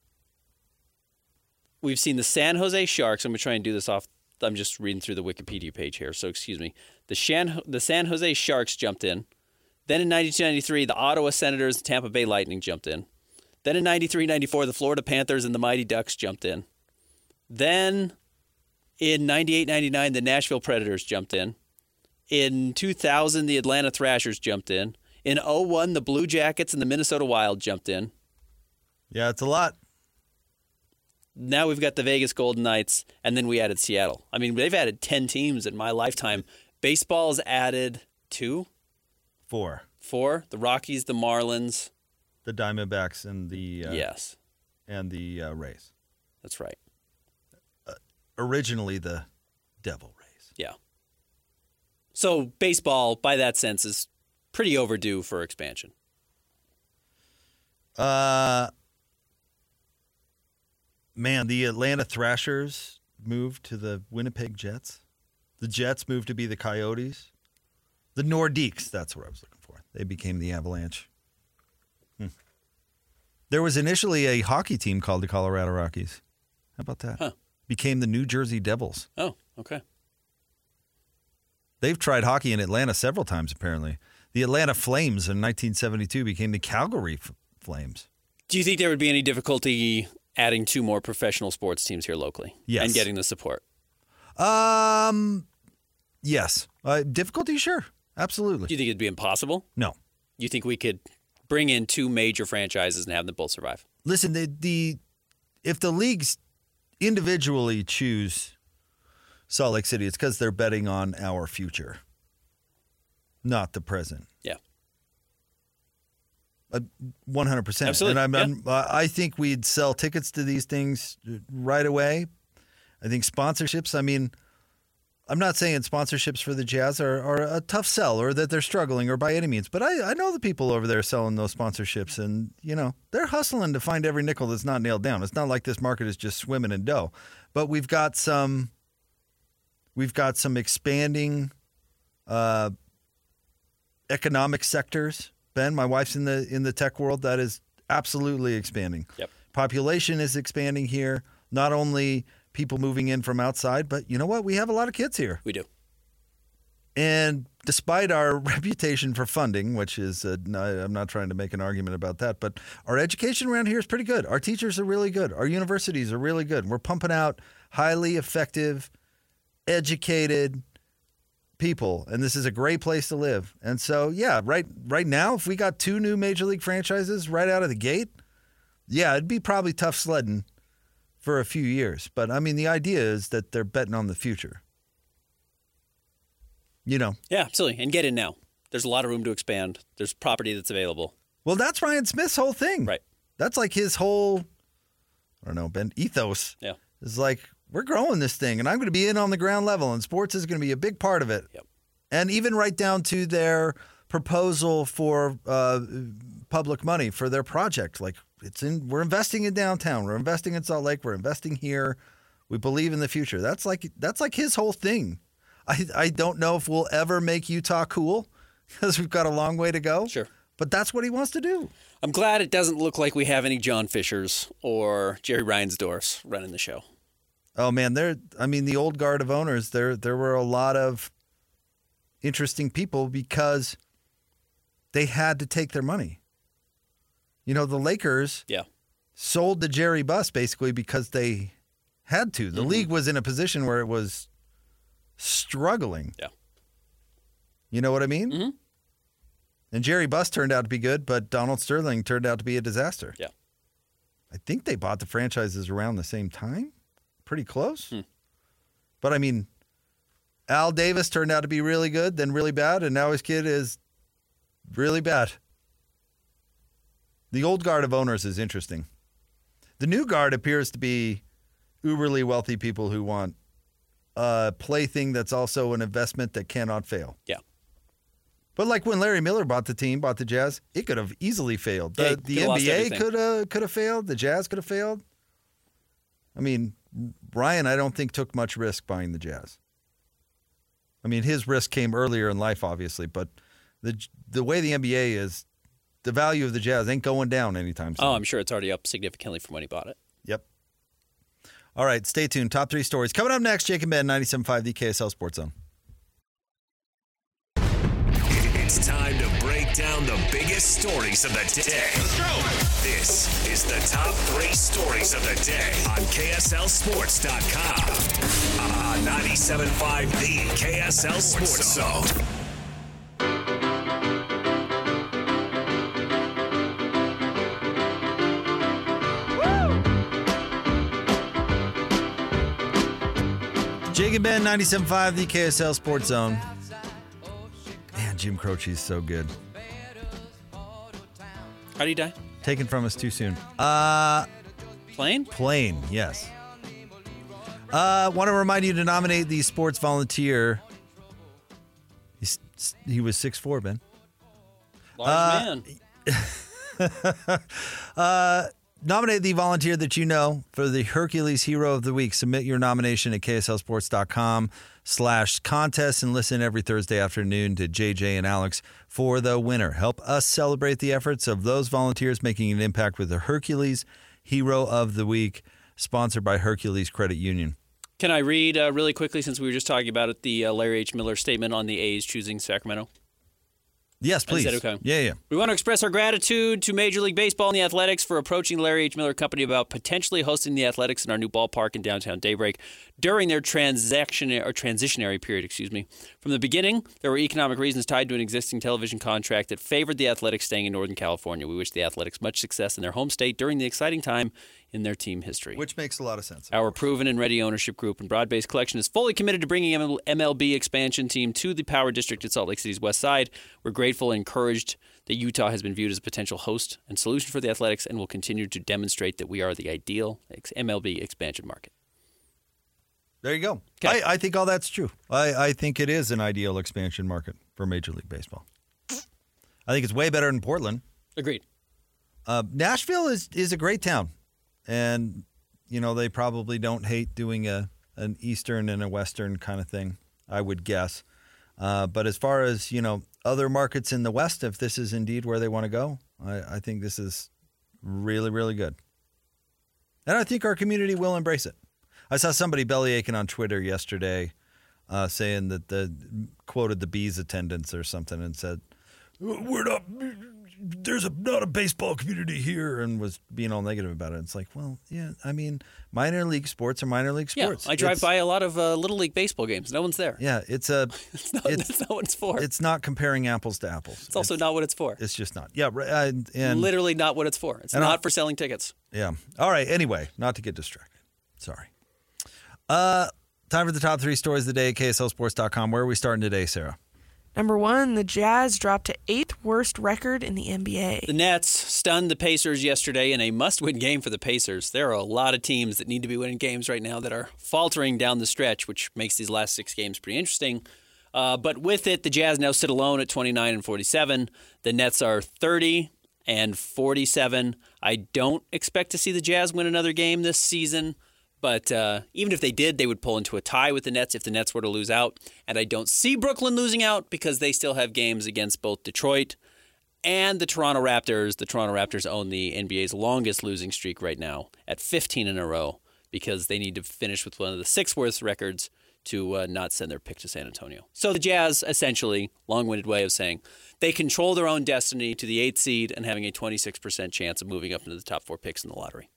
[SPEAKER 6] we've seen the San Jose Sharks. I'm going to try and do this off. I'm just reading through the Wikipedia page here, so excuse me. The, Shan, the San Jose Sharks jumped in. Then in ninety-two ninety-three, the Ottawa Senators and Tampa Bay Lightning jumped in. Then in ninety-three ninety-four, the Florida Panthers and the Mighty Ducks jumped in. Then in ninety-eight ninety-nine, the Nashville Predators jumped in. In two thousand, the Atlanta Thrashers jumped in. In oh one, the Blue Jackets and the Minnesota Wild jumped in.
[SPEAKER 5] Yeah, it's a lot.
[SPEAKER 6] Now we've got the Vegas Golden Knights, and then we added Seattle. I mean, they've added ten teams in my lifetime. Baseball's added two?
[SPEAKER 5] Four.
[SPEAKER 6] Four? The Rockies, the Marlins.
[SPEAKER 5] The Diamondbacks and the uh,
[SPEAKER 6] Yes,
[SPEAKER 5] and the uh, Rays.
[SPEAKER 6] that's right.
[SPEAKER 5] Originally the Devil Rays.
[SPEAKER 6] Yeah. So baseball, by that sense, is pretty overdue for expansion.
[SPEAKER 5] Uh, man, the Atlanta Thrashers moved to the Winnipeg Jets. The Jets moved to be the Coyotes. The Nordiques, that's what I was looking for. They became the Avalanche. Hmm. There was initially a hockey team called the Colorado Rockies. How about that?
[SPEAKER 6] Huh.
[SPEAKER 5] Became the New Jersey Devils.
[SPEAKER 6] Oh, okay.
[SPEAKER 5] They've tried hockey in Atlanta several times, apparently. The Atlanta Flames in nineteen seventy-two became the Calgary F- Flames.
[SPEAKER 6] Do you think there would be any difficulty adding two more professional sports teams here locally?
[SPEAKER 5] Yes.
[SPEAKER 6] And getting the support?
[SPEAKER 5] Um, yes. Uh, difficulty, sure. Absolutely.
[SPEAKER 6] Do you think it'd be impossible?
[SPEAKER 5] No.
[SPEAKER 6] You think we could bring in two major franchises and have them both survive?
[SPEAKER 5] Listen, the, the if the leagues individually choose Salt Lake City, it's because they're betting on our future, not the present.
[SPEAKER 6] Yeah.
[SPEAKER 5] Uh, one hundred percent.
[SPEAKER 6] Absolutely.
[SPEAKER 5] And I'm,
[SPEAKER 6] Yeah.
[SPEAKER 5] I'm, I think we'd sell tickets to these things right away. I think sponsorships, I mean, I'm not saying sponsorships for the Jazz are, are a tough sell or that they're struggling or by any means, but I, I know the people over there selling those sponsorships and, you know, they're hustling to find every nickel that's not nailed down. It's not like this market is just swimming in dough, but we've got some, we've got some expanding uh, economic sectors. Ben, my wife's in the, in the tech world. That is absolutely expanding.
[SPEAKER 6] Yep.
[SPEAKER 5] Population is expanding here. Not only people moving in from outside, but you know what? We have a lot of kids here.
[SPEAKER 6] We do.
[SPEAKER 5] And despite our reputation for funding, which is, uh, no, I'm not trying to make an argument about that, but our education around here is pretty good. Our teachers are really good. Our universities are really good. We're pumping out highly effective, educated people, and this is a great place to live. And so, yeah, right, right now, if we got two new major league franchises right out of the gate, yeah, it'd be probably tough sledding for a few years. But, I mean, the idea is that they're betting on the future. You know.
[SPEAKER 6] Yeah, absolutely. And get in now. There's a lot of room to expand. There's property that's available.
[SPEAKER 5] Well, that's Ryan Smith's whole thing.
[SPEAKER 6] Right.
[SPEAKER 5] That's like his whole, I don't know, Ben, ethos.
[SPEAKER 6] Yeah.
[SPEAKER 5] It's like, we're growing this thing, and I'm going to be in on the ground level, and sports is going to be a big part of it.
[SPEAKER 6] Yep.
[SPEAKER 5] And even right down to their proposal for uh, public money for their project. Like, it's in, we're investing in downtown. We're investing in Salt Lake. We're investing here. We believe in the future. That's like that's like his whole thing. I I don't know if we'll ever make Utah cool because we've got a long way to go.
[SPEAKER 6] Sure.
[SPEAKER 5] But that's what he wants to do.
[SPEAKER 6] I'm glad it doesn't look like we have any John Fishers or Jerry Reinsdorfs running the show.
[SPEAKER 5] Oh man, there. I mean, the old guard of owners. There, there were a lot of interesting people because they had to take their money. You know, the Lakers
[SPEAKER 6] Yeah.
[SPEAKER 5] sold the Jerry Buss basically because they had to. The
[SPEAKER 6] Mm-hmm.
[SPEAKER 5] league was in a position where it was struggling.
[SPEAKER 6] Yeah.
[SPEAKER 5] You know what I mean?
[SPEAKER 6] Mm-hmm.
[SPEAKER 5] And Jerry Buss turned out to be good, but Donald Sterling turned out to be a disaster.
[SPEAKER 6] Yeah.
[SPEAKER 5] I think they bought the franchises around the same time. Pretty close.
[SPEAKER 6] Hmm.
[SPEAKER 5] But I mean, Al Davis turned out to be really good, then really bad, and now his kid is really bad. The old guard of owners is interesting. The new guard appears to be uberly wealthy people who want a plaything that's also an investment that cannot fail.
[SPEAKER 6] Yeah.
[SPEAKER 5] But like when Larry Miller bought the team, bought the Jazz, it could have easily failed. The,
[SPEAKER 6] Yeah,
[SPEAKER 5] the
[SPEAKER 6] could've lost
[SPEAKER 5] N B A
[SPEAKER 6] everything.
[SPEAKER 5] could have could have failed. The Jazz could have failed. I mean, Ryan, I don't think took much risk buying the Jazz. I mean, his risk came earlier in life, obviously, but the the way the N B A is, the value of the Jazz ain't going down anytime soon.
[SPEAKER 6] Oh, I'm sure it's already up significantly from when he bought it.
[SPEAKER 5] Yep. All right, stay tuned. Top three stories coming up next. Jake and Ben, ninety-seven point five, the K S L Sports Zone.
[SPEAKER 2] It's time to break down the biggest stories of the day. Let's go. This is the top three stories of the day on K S L Sports dot com. On ninety-seven point five, the K S L Sports Zone.
[SPEAKER 5] Jake and Ben, ninety-seven point five, the K S L Sports Zone. Man, Jim Croce's so good.
[SPEAKER 6] How did he die?
[SPEAKER 5] Taken from us too soon. Uh,
[SPEAKER 6] Plane?
[SPEAKER 5] Plane, yes. Uh, want to remind you to nominate the sports volunteer. He's, he was six foot four, Ben.
[SPEAKER 6] Large
[SPEAKER 5] Uh,
[SPEAKER 6] man.
[SPEAKER 5] Uh, nominate the volunteer that you know for the Hercules Hero of the Week. Submit your nomination at K S L Sports dot com slash contest and listen every Thursday afternoon to J J and Alex for the winner. Help us celebrate the efforts of those volunteers making an impact with the Hercules Hero of the Week, sponsored by Hercules Credit Union.
[SPEAKER 6] Can I read uh, really quickly, since we were just talking about it, the uh, Larry H. Miller statement on the A's choosing Sacramento?
[SPEAKER 5] Yes, please.
[SPEAKER 6] Is that okay?
[SPEAKER 5] Yeah, yeah.
[SPEAKER 6] We want to express our gratitude to Major League Baseball and the Athletics for approaching the Larry H. Miller Company about potentially hosting the Athletics in our new ballpark in downtown Daybreak during their transaction or transitionary period. Excuse me. From the beginning, there were economic reasons tied to an existing television contract that favored the Athletics staying in Northern California. We wish the Athletics much success in their home state during the exciting time in their team history.
[SPEAKER 5] Which makes a lot of sense.
[SPEAKER 6] Our proven and ready ownership group and broad-based collection is fully committed to bringing M L B expansion team to the Power District at Salt Lake City's west side. We're grateful and encouraged that Utah has been viewed as a potential host and solution for the Athletics and will continue to demonstrate that we are the ideal M L B expansion market.
[SPEAKER 5] There you go.
[SPEAKER 6] Okay.
[SPEAKER 5] I, I think all that's true. I, I think it is an ideal expansion market for Major League Baseball. I think it's way better than Portland.
[SPEAKER 6] Agreed.
[SPEAKER 5] Uh, Nashville is, is a great town. And, you know, they probably don't hate doing a an Eastern and a Western kind of thing, I would guess. Uh, but as far as, you know, other markets in the West, if this is indeed where they want to go, I, I think this is really, really good. And I think our community will embrace it. I saw somebody bellyaching on Twitter yesterday uh, saying that the quoted the Bees attendance or something and said, we're not, there's a, not a baseball community here, and was being all negative about it. It's like, well, yeah, I mean, minor league sports are minor league sports.
[SPEAKER 6] Yeah, I drive
[SPEAKER 5] It's-
[SPEAKER 6] by a lot of uh, Little League baseball games. No one's there.
[SPEAKER 5] Yeah, it's a,
[SPEAKER 6] It's not,
[SPEAKER 5] it's,
[SPEAKER 6] that's not what it's for. It's,
[SPEAKER 5] it's not comparing apples to apples.
[SPEAKER 6] also not what it's for.
[SPEAKER 5] It's just not. Yeah, right, uh, and
[SPEAKER 6] Literally not what it's for. It's
[SPEAKER 5] And
[SPEAKER 6] not
[SPEAKER 5] I'll-
[SPEAKER 6] for selling tickets.
[SPEAKER 5] yeah. All right. Anyway, not to get distracted. Sorry. Uh, time for the top three stories of the day at K S L Sports dot com. Where are we starting today, Sarah?
[SPEAKER 1] Number one, the Jazz dropped to eighth worst record in the N B A.
[SPEAKER 6] The Nets stunned the Pacers yesterday in a must-win game for the Pacers. There are a lot of teams that need to be winning games right now that are faltering down the stretch, which makes these last six games pretty interesting. Uh, but with it, the Jazz now sit alone at twenty-nine and forty-seven. The Nets are thirty and forty-seven. I don't expect to see the Jazz win another game this season. But uh, even if they did, they would pull into a tie with the Nets if the Nets were to lose out. And I don't see Brooklyn losing out because they still have games against both Detroit and the Toronto Raptors. The Toronto Raptors own the N B A's longest losing streak right now at fifteen in a row because they need to finish with one of the six worst records to uh, not send their pick to San Antonio. So the Jazz, essentially, long-winded way of saying, they control their own destiny to the eighth seed and having a twenty-six percent chance of moving up into the top four picks in the lottery.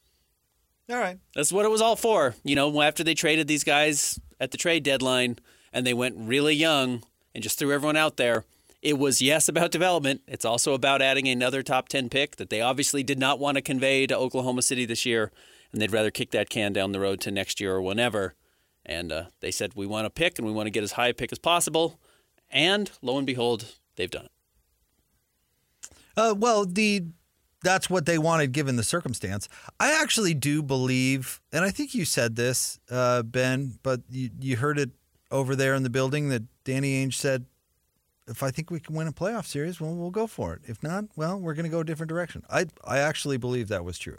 [SPEAKER 5] All right.
[SPEAKER 6] That's what it was all for. You know, after they traded these guys at the trade deadline and they went really young and just threw everyone out there, it was, yes, about development. It's also about adding another top ten pick that they obviously did not want to convey to Oklahoma City this year, and they'd rather kick that can down the road to next year or whenever. And uh, they said, we want a pick and we want to get as high a pick as possible. And lo and behold, they've done it.
[SPEAKER 5] Uh, well, the that's what they wanted given the circumstance. I actually do believe, and I think you said this, uh, Ben, but you, you heard it over there in the building that Danny Ainge said, if I think we can win a playoff series, well, we'll go for it. If not, well, we're going to go a different direction. I I actually believe that was true.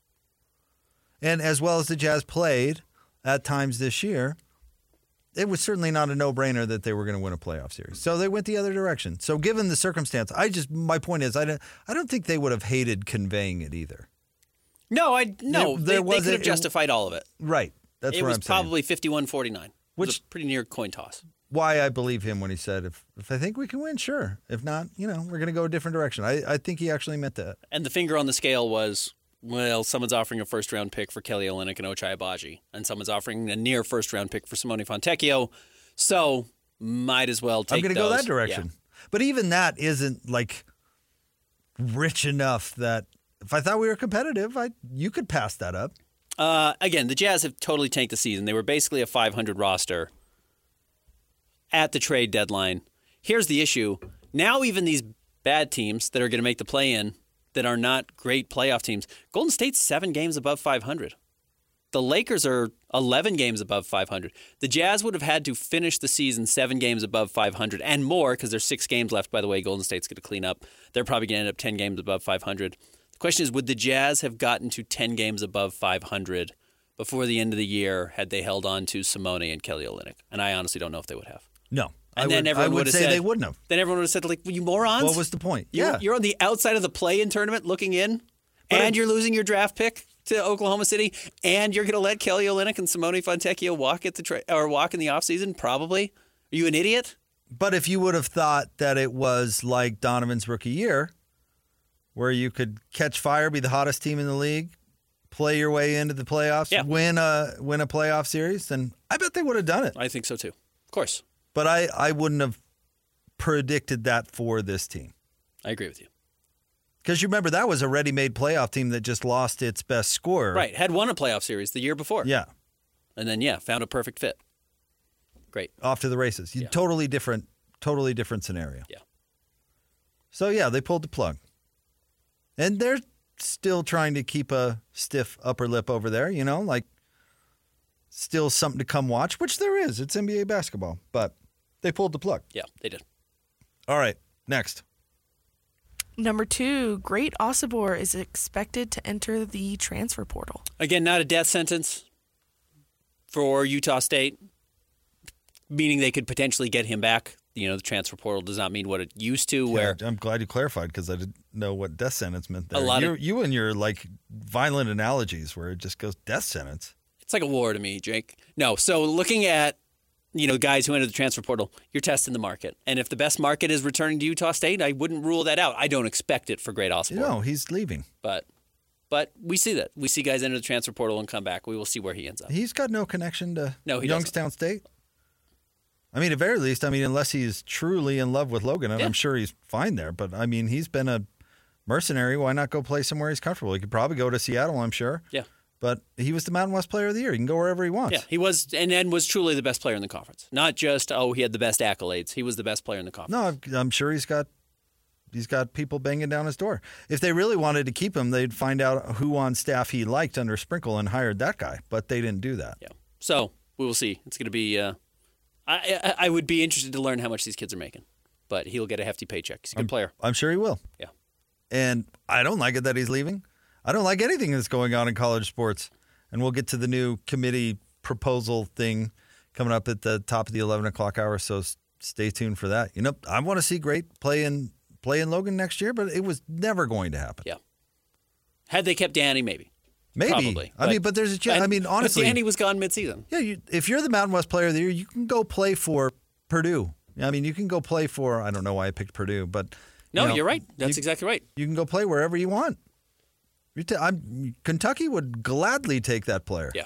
[SPEAKER 5] And as well as the Jazz played at times this year, it was certainly not a no-brainer that they were going to win a playoff series. So they went the other direction. So given the circumstance, I just my point is I don't I don't think they would have hated conveying it either.
[SPEAKER 6] No, I no.
[SPEAKER 5] There- there
[SPEAKER 6] they, they
[SPEAKER 5] was
[SPEAKER 6] could
[SPEAKER 5] a-
[SPEAKER 6] have justified all of it.
[SPEAKER 5] Right. That's
[SPEAKER 6] it
[SPEAKER 5] what
[SPEAKER 6] was
[SPEAKER 5] I'm saying.
[SPEAKER 6] probably fifty-one forty-nine. Which was
[SPEAKER 5] Which-
[SPEAKER 6] a pretty near coin toss.
[SPEAKER 5] Why I believe him when he said, if if I think we can win, sure. If not, you know, we're going to go a different direction. I, I think he actually meant that.
[SPEAKER 6] And the finger on the scale was, well, someone's offering a first-round pick for Kelly Olynyk and Ochai Agbaji, and someone's offering a near first-round pick for Simone Fontecchio. So might as well take
[SPEAKER 5] I'm going to
[SPEAKER 6] those.
[SPEAKER 5] go that direction.
[SPEAKER 6] Yeah.
[SPEAKER 5] But even that isn't like rich enough that if I thought we were competitive, I you could pass that up.
[SPEAKER 6] Uh, again, the Jazz have totally tanked the season. They were basically a five hundred roster at the trade deadline. Here's the issue. Now even these bad teams that are going to make the play-in that are not great playoff teams, Golden State's seven games above five hundred. The Lakers are eleven games above five hundred. The Jazz would have had to finish the season seven games above five hundred and more because there's six games left, by the way. Golden State's going to clean up. They're probably going to end up ten games above five hundred. The question is, would the Jazz have gotten to ten games above five hundred before the end of the year had they held on to Simone and Kelly Olynyk? And I honestly don't know if they would have.
[SPEAKER 5] No.
[SPEAKER 6] And
[SPEAKER 5] I
[SPEAKER 6] then
[SPEAKER 5] would,
[SPEAKER 6] everyone
[SPEAKER 5] I would
[SPEAKER 6] would have
[SPEAKER 5] say
[SPEAKER 6] said,
[SPEAKER 5] they wouldn't have.
[SPEAKER 6] Then everyone would have said, like, well, you morons.
[SPEAKER 5] What was the point?
[SPEAKER 6] You're,
[SPEAKER 5] Yeah.
[SPEAKER 6] you're on the outside of the play-in tournament looking in,
[SPEAKER 5] But
[SPEAKER 6] and
[SPEAKER 5] it-
[SPEAKER 6] you're losing your draft pick to Oklahoma City, and you're going to let Kelly Olynyk and Simone Fontecchio walk at the tra- or walk in the offseason? Probably. Are you an idiot?
[SPEAKER 5] But if you would have thought that it was like Donovan's rookie year, where you could catch fire, be the hottest team in the league, play your way into the playoffs,
[SPEAKER 6] Yeah.
[SPEAKER 5] win a win a playoff series, then I bet they would have done it.
[SPEAKER 6] I think so too. Of course.
[SPEAKER 5] But I, I wouldn't have predicted that for this team.
[SPEAKER 6] I agree with you.
[SPEAKER 5] Because you remember, that was a ready-made playoff team that just lost its best scorer.
[SPEAKER 6] Right. Had won a playoff series the year before.
[SPEAKER 5] Yeah.
[SPEAKER 6] And then, yeah, found a perfect fit. Great.
[SPEAKER 5] Off to the races. You
[SPEAKER 6] Yeah.
[SPEAKER 5] Totally different, totally different scenario.
[SPEAKER 6] Yeah.
[SPEAKER 5] So, yeah, they pulled the plug. And they're still trying to keep a stiff upper lip over there, you know, like still something to come watch, which there is. It's N B A basketball. But they pulled the plug.
[SPEAKER 6] Yeah, they did.
[SPEAKER 5] All right, next.
[SPEAKER 1] Number two, Great Osibor is expected to enter the transfer portal.
[SPEAKER 6] Again, not a death sentence for Utah State, meaning they could potentially get him back. You know, the transfer portal does not mean what it used to, where
[SPEAKER 5] Yeah, I'm glad you clarified because I didn't know what death sentence meant there.
[SPEAKER 6] A lot of-
[SPEAKER 5] You're, you and your like violent analogies where it just goes death sentence.
[SPEAKER 6] it's like a war to me, Jake. No, so looking at, you know, guys who enter the transfer portal, you're testing the market. And if the best market is returning to Utah State, I wouldn't rule that out. I don't expect it for Great Osibor.
[SPEAKER 5] You know, he's leaving.
[SPEAKER 6] But but we see that. We see guys enter the transfer portal and come back. We will see where he ends up.
[SPEAKER 5] He's got no connection to
[SPEAKER 6] No, he
[SPEAKER 5] Youngstown State. I mean, at very least, I mean, unless he's truly in love with Logan, and
[SPEAKER 6] Yeah.
[SPEAKER 5] I'm sure he's fine there. But I mean, he's been a mercenary. Why not go play somewhere he's comfortable? He could probably go to Seattle, I'm sure.
[SPEAKER 6] Yeah.
[SPEAKER 5] But he was the Mountain West Player of the Year. He can go wherever he wants.
[SPEAKER 6] Yeah, he was, and, and was truly the best player in the conference. Not just, oh, he had the best accolades. He was the best player in the conference.
[SPEAKER 5] No, I'm- I'm sure he's got he's got people banging down his door. If they really wanted to keep him, they'd find out who on staff he liked under Sprinkle and hired that guy. But they didn't do that.
[SPEAKER 6] Yeah. So we will see. It's going to be. Uh, I, I I would be interested to learn how much these kids are making, but he'll get a hefty paycheck. He's a good player.
[SPEAKER 5] I'm sure he will.
[SPEAKER 6] Yeah.
[SPEAKER 5] And I don't like it that he's leaving. I don't like anything that's going on in college sports. And we'll get to the new committee proposal thing coming up at the top of the eleven o'clock hour. So s- stay tuned for that. You know, I want to see Great play in play in Logan next year, but it was never going to happen.
[SPEAKER 6] Yeah. Had they kept Danny, maybe.
[SPEAKER 5] Maybe.
[SPEAKER 6] Probably.
[SPEAKER 5] I mean, but there's a chance. I mean, honestly,
[SPEAKER 6] but Danny was gone midseason.
[SPEAKER 5] yeah. You, if you're the Mountain West Player of the Year, you can go play for Purdue. I mean, you can go play for. I don't know why I picked Purdue, but
[SPEAKER 6] No,
[SPEAKER 5] you know,
[SPEAKER 6] you're right. That's
[SPEAKER 5] you-
[SPEAKER 6] exactly right.
[SPEAKER 5] You can go play wherever you want. You ta- I'm, Kentucky would gladly take that player.
[SPEAKER 6] Yeah.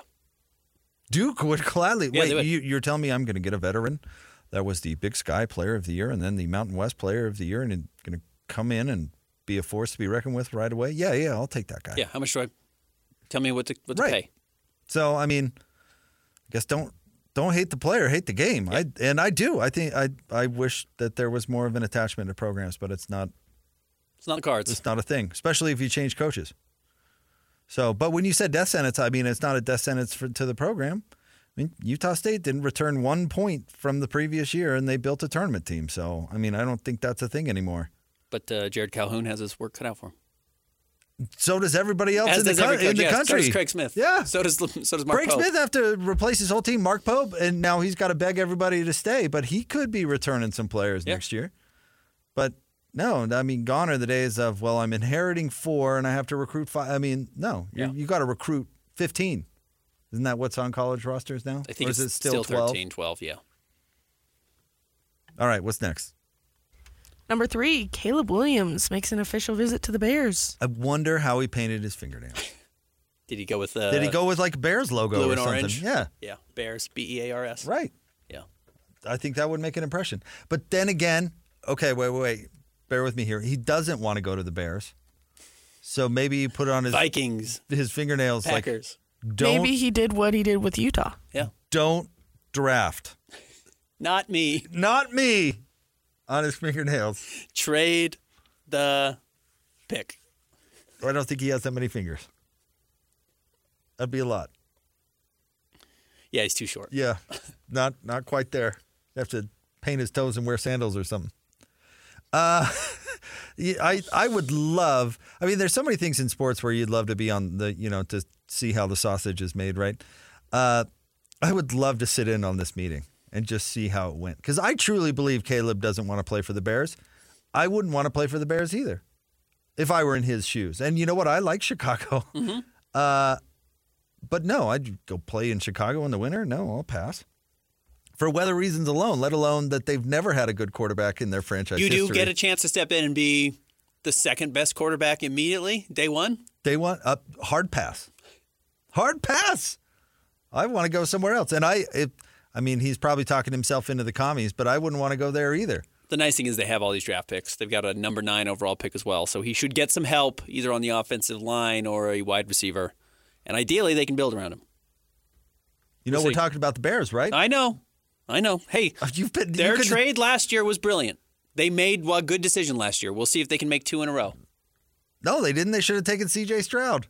[SPEAKER 5] Duke would gladly.
[SPEAKER 6] Yeah, they
[SPEAKER 5] Wait,
[SPEAKER 6] would.
[SPEAKER 5] you, you're telling me I'm going to get a veteran that was the Big Sky Player of the Year and then the Mountain West Player of the Year and going to come in and be a force to be reckoned with right away? Yeah, yeah, I'll take that guy.
[SPEAKER 6] Yeah. How much do I? Tell me what to what to
[SPEAKER 5] Right.
[SPEAKER 6] pay.
[SPEAKER 5] So, I mean, I guess don't don't hate the player, hate the game. I and I do. I think I I wish that there was more of an attachment to programs, but it's not.
[SPEAKER 6] It's not the cards.
[SPEAKER 5] It's not a thing, especially if you change coaches. So, but when you said death sentence, I mean it's not a death sentence for, to the program. I mean, Utah State didn't return one point from the previous year, and they built a tournament team. So, I mean, I don't think that's a thing anymore.
[SPEAKER 6] But uh, Jared Calhoun has his work cut out for him.
[SPEAKER 5] So does everybody else
[SPEAKER 6] As
[SPEAKER 5] in the,
[SPEAKER 6] does
[SPEAKER 5] co-
[SPEAKER 6] every coach,
[SPEAKER 5] in the
[SPEAKER 6] yes.
[SPEAKER 5] country.
[SPEAKER 6] So does Craig Smith.
[SPEAKER 5] Yeah.
[SPEAKER 6] So does so does Mark
[SPEAKER 5] Craig
[SPEAKER 6] Pope.
[SPEAKER 5] Smith have to replace his whole team, Mark Pope, and now he's got to beg everybody to stay. But he could be returning some players
[SPEAKER 6] Yeah.
[SPEAKER 5] next year. But no, I mean, gone are the days of, well, I'm inheriting four and I have to recruit five. I mean, no,
[SPEAKER 6] Yeah.
[SPEAKER 5] you, you got to recruit fifteen. Isn't that what's on college rosters now?
[SPEAKER 6] I think
[SPEAKER 5] or
[SPEAKER 6] it's
[SPEAKER 5] is it still, twelve?
[SPEAKER 6] thirteen, twelve, yeah.
[SPEAKER 5] All right, what's next?
[SPEAKER 1] Number three, Caleb Williams makes an official visit to the Bears.
[SPEAKER 5] I wonder how he painted his fingernails.
[SPEAKER 6] Did he go with uh,
[SPEAKER 5] Did he go with like Bears logo
[SPEAKER 6] blue
[SPEAKER 5] or
[SPEAKER 6] and
[SPEAKER 5] something?
[SPEAKER 6] orange?
[SPEAKER 5] Yeah,
[SPEAKER 6] Yeah, Bears, B E A R S.
[SPEAKER 5] right.
[SPEAKER 6] Yeah.
[SPEAKER 5] I think that would make an impression. But then again, okay, wait, wait, wait. Bear with me here. He doesn't want to go to the Bears. So maybe he put on his
[SPEAKER 6] Vikings,
[SPEAKER 5] his fingernails
[SPEAKER 6] Packers.
[SPEAKER 5] like don't
[SPEAKER 1] Maybe he did what he did with Utah.
[SPEAKER 6] Yeah.
[SPEAKER 5] don't draft.
[SPEAKER 6] Not me.
[SPEAKER 5] Not me on his fingernails.
[SPEAKER 6] Trade the pick.
[SPEAKER 5] I don't think he has that many fingers. That'd be a lot.
[SPEAKER 6] Yeah, he's too short.
[SPEAKER 5] Yeah. Not not quite there. You have to paint his toes and wear sandals or something. Uh, yeah, I I would love. I mean, there's so many things in sports where you'd love to be on the, you know, to see how the sausage is made, right? Uh, I would love to sit in on this meeting and just see how it went, because I truly believe Caleb doesn't want to play for the Bears. I wouldn't want to play for the Bears either if I were in his shoes. And you know what? I like Chicago.
[SPEAKER 6] Mm-hmm.
[SPEAKER 5] Uh, but no, I'd go play in Chicago in the winter. No, I'll pass. For weather reasons alone, let alone that they've never had a good quarterback in their franchise
[SPEAKER 6] You do
[SPEAKER 5] history.
[SPEAKER 6] get a chance to step in and be the second best quarterback immediately, day one.
[SPEAKER 5] They want a hard pass. Hard pass. I want to go somewhere else. And I, it, I mean, he's probably talking himself into the commies, but I wouldn't want to go there either.
[SPEAKER 6] The nice thing is they have all these draft picks. They've got a number nine overall pick as well. So he should get some help either on the offensive line or a wide receiver. And ideally, they can build around him.
[SPEAKER 5] You know,
[SPEAKER 6] We'll
[SPEAKER 5] we're
[SPEAKER 6] see.
[SPEAKER 5] talking about the Bears, right?
[SPEAKER 6] I know. I know. Hey,
[SPEAKER 5] You've been,
[SPEAKER 6] their
[SPEAKER 5] you could-
[SPEAKER 6] trade last year was brilliant. They made a good decision last year. We'll see if they can make two in a row.
[SPEAKER 5] No, they didn't. They should have taken C J Stroud.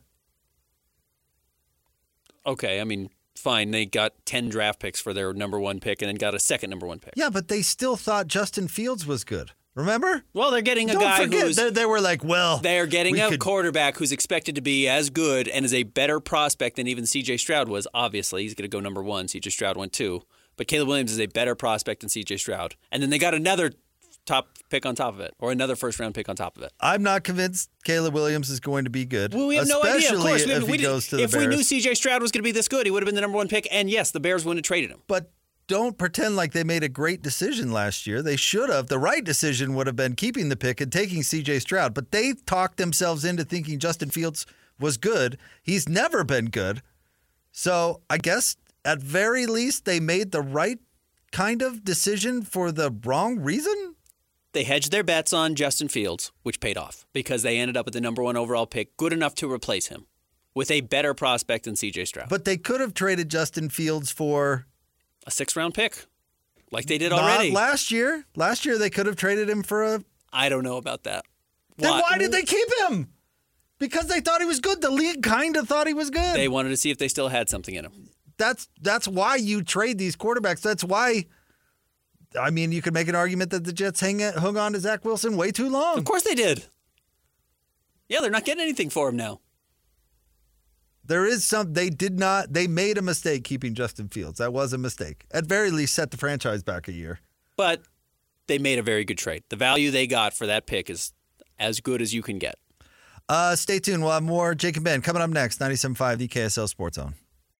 [SPEAKER 6] Okay, I mean, fine. They got ten draft picks for their number one pick and then got a second number one pick.
[SPEAKER 5] Yeah, but they still thought Justin Fields was good. Remember?
[SPEAKER 6] Well, they're getting a
[SPEAKER 5] Don't
[SPEAKER 6] guy
[SPEAKER 5] forget,
[SPEAKER 6] who's
[SPEAKER 5] they, they were like, well,
[SPEAKER 6] they're getting
[SPEAKER 5] we
[SPEAKER 6] a
[SPEAKER 5] could-
[SPEAKER 6] quarterback who's expected to be as good and is a better prospect than even C J Stroud was. Obviously, he's going to go number one. C J Stroud went two. But Caleb Williams is a better prospect than C J Stroud. And then they got another top pick on top of it, or another first-round pick on top of it.
[SPEAKER 5] I'm not convinced Caleb Williams is going to be good.
[SPEAKER 6] Well, we have no idea. Of
[SPEAKER 5] especially
[SPEAKER 6] course, we,
[SPEAKER 5] if
[SPEAKER 6] we
[SPEAKER 5] he
[SPEAKER 6] did-
[SPEAKER 5] goes to the
[SPEAKER 6] if
[SPEAKER 5] Bears.
[SPEAKER 6] we knew C J Stroud was going to be this good, he would have been the number one pick. And yes, the Bears wouldn't have traded him.
[SPEAKER 5] But don't pretend like they made a great decision last year. They should have. The right decision would have been keeping the pick and taking C J Stroud. But they talked themselves into thinking Justin Fields was good. He's never been good. So I guess at very least they made the right kind of decision for the wrong reason.
[SPEAKER 6] They hedged their bets on Justin Fields, which paid off because they ended up with the number one overall pick, good enough to replace him with a better prospect than C J Stroud.
[SPEAKER 5] But they could have traded Justin Fields for
[SPEAKER 6] A six-round pick, like they did
[SPEAKER 5] not
[SPEAKER 6] already.
[SPEAKER 5] last year. Last year they could have traded him for a.
[SPEAKER 6] I don't know about that.
[SPEAKER 5] Then
[SPEAKER 6] Why-
[SPEAKER 5] why did they keep him? Because they thought he was good. The league kind of thought he was good.
[SPEAKER 6] They wanted to see if they still had something in him.
[SPEAKER 5] That's that's why you trade these quarterbacks. That's why. I mean, you could make an argument that the Jets hang hung on to Zach Wilson way too long.
[SPEAKER 6] Of course they did. Yeah, they're not getting anything for him now.
[SPEAKER 5] There is some. They did not. They made a mistake keeping Justin Fields. That was a mistake. At very least, set the franchise back a year.
[SPEAKER 6] But they made a very good trade. The value they got for that pick is as good as you can get.
[SPEAKER 5] Uh, stay tuned. We'll have more Jake and Ben coming up next. ninety-seven point five, the K S L Sports Zone.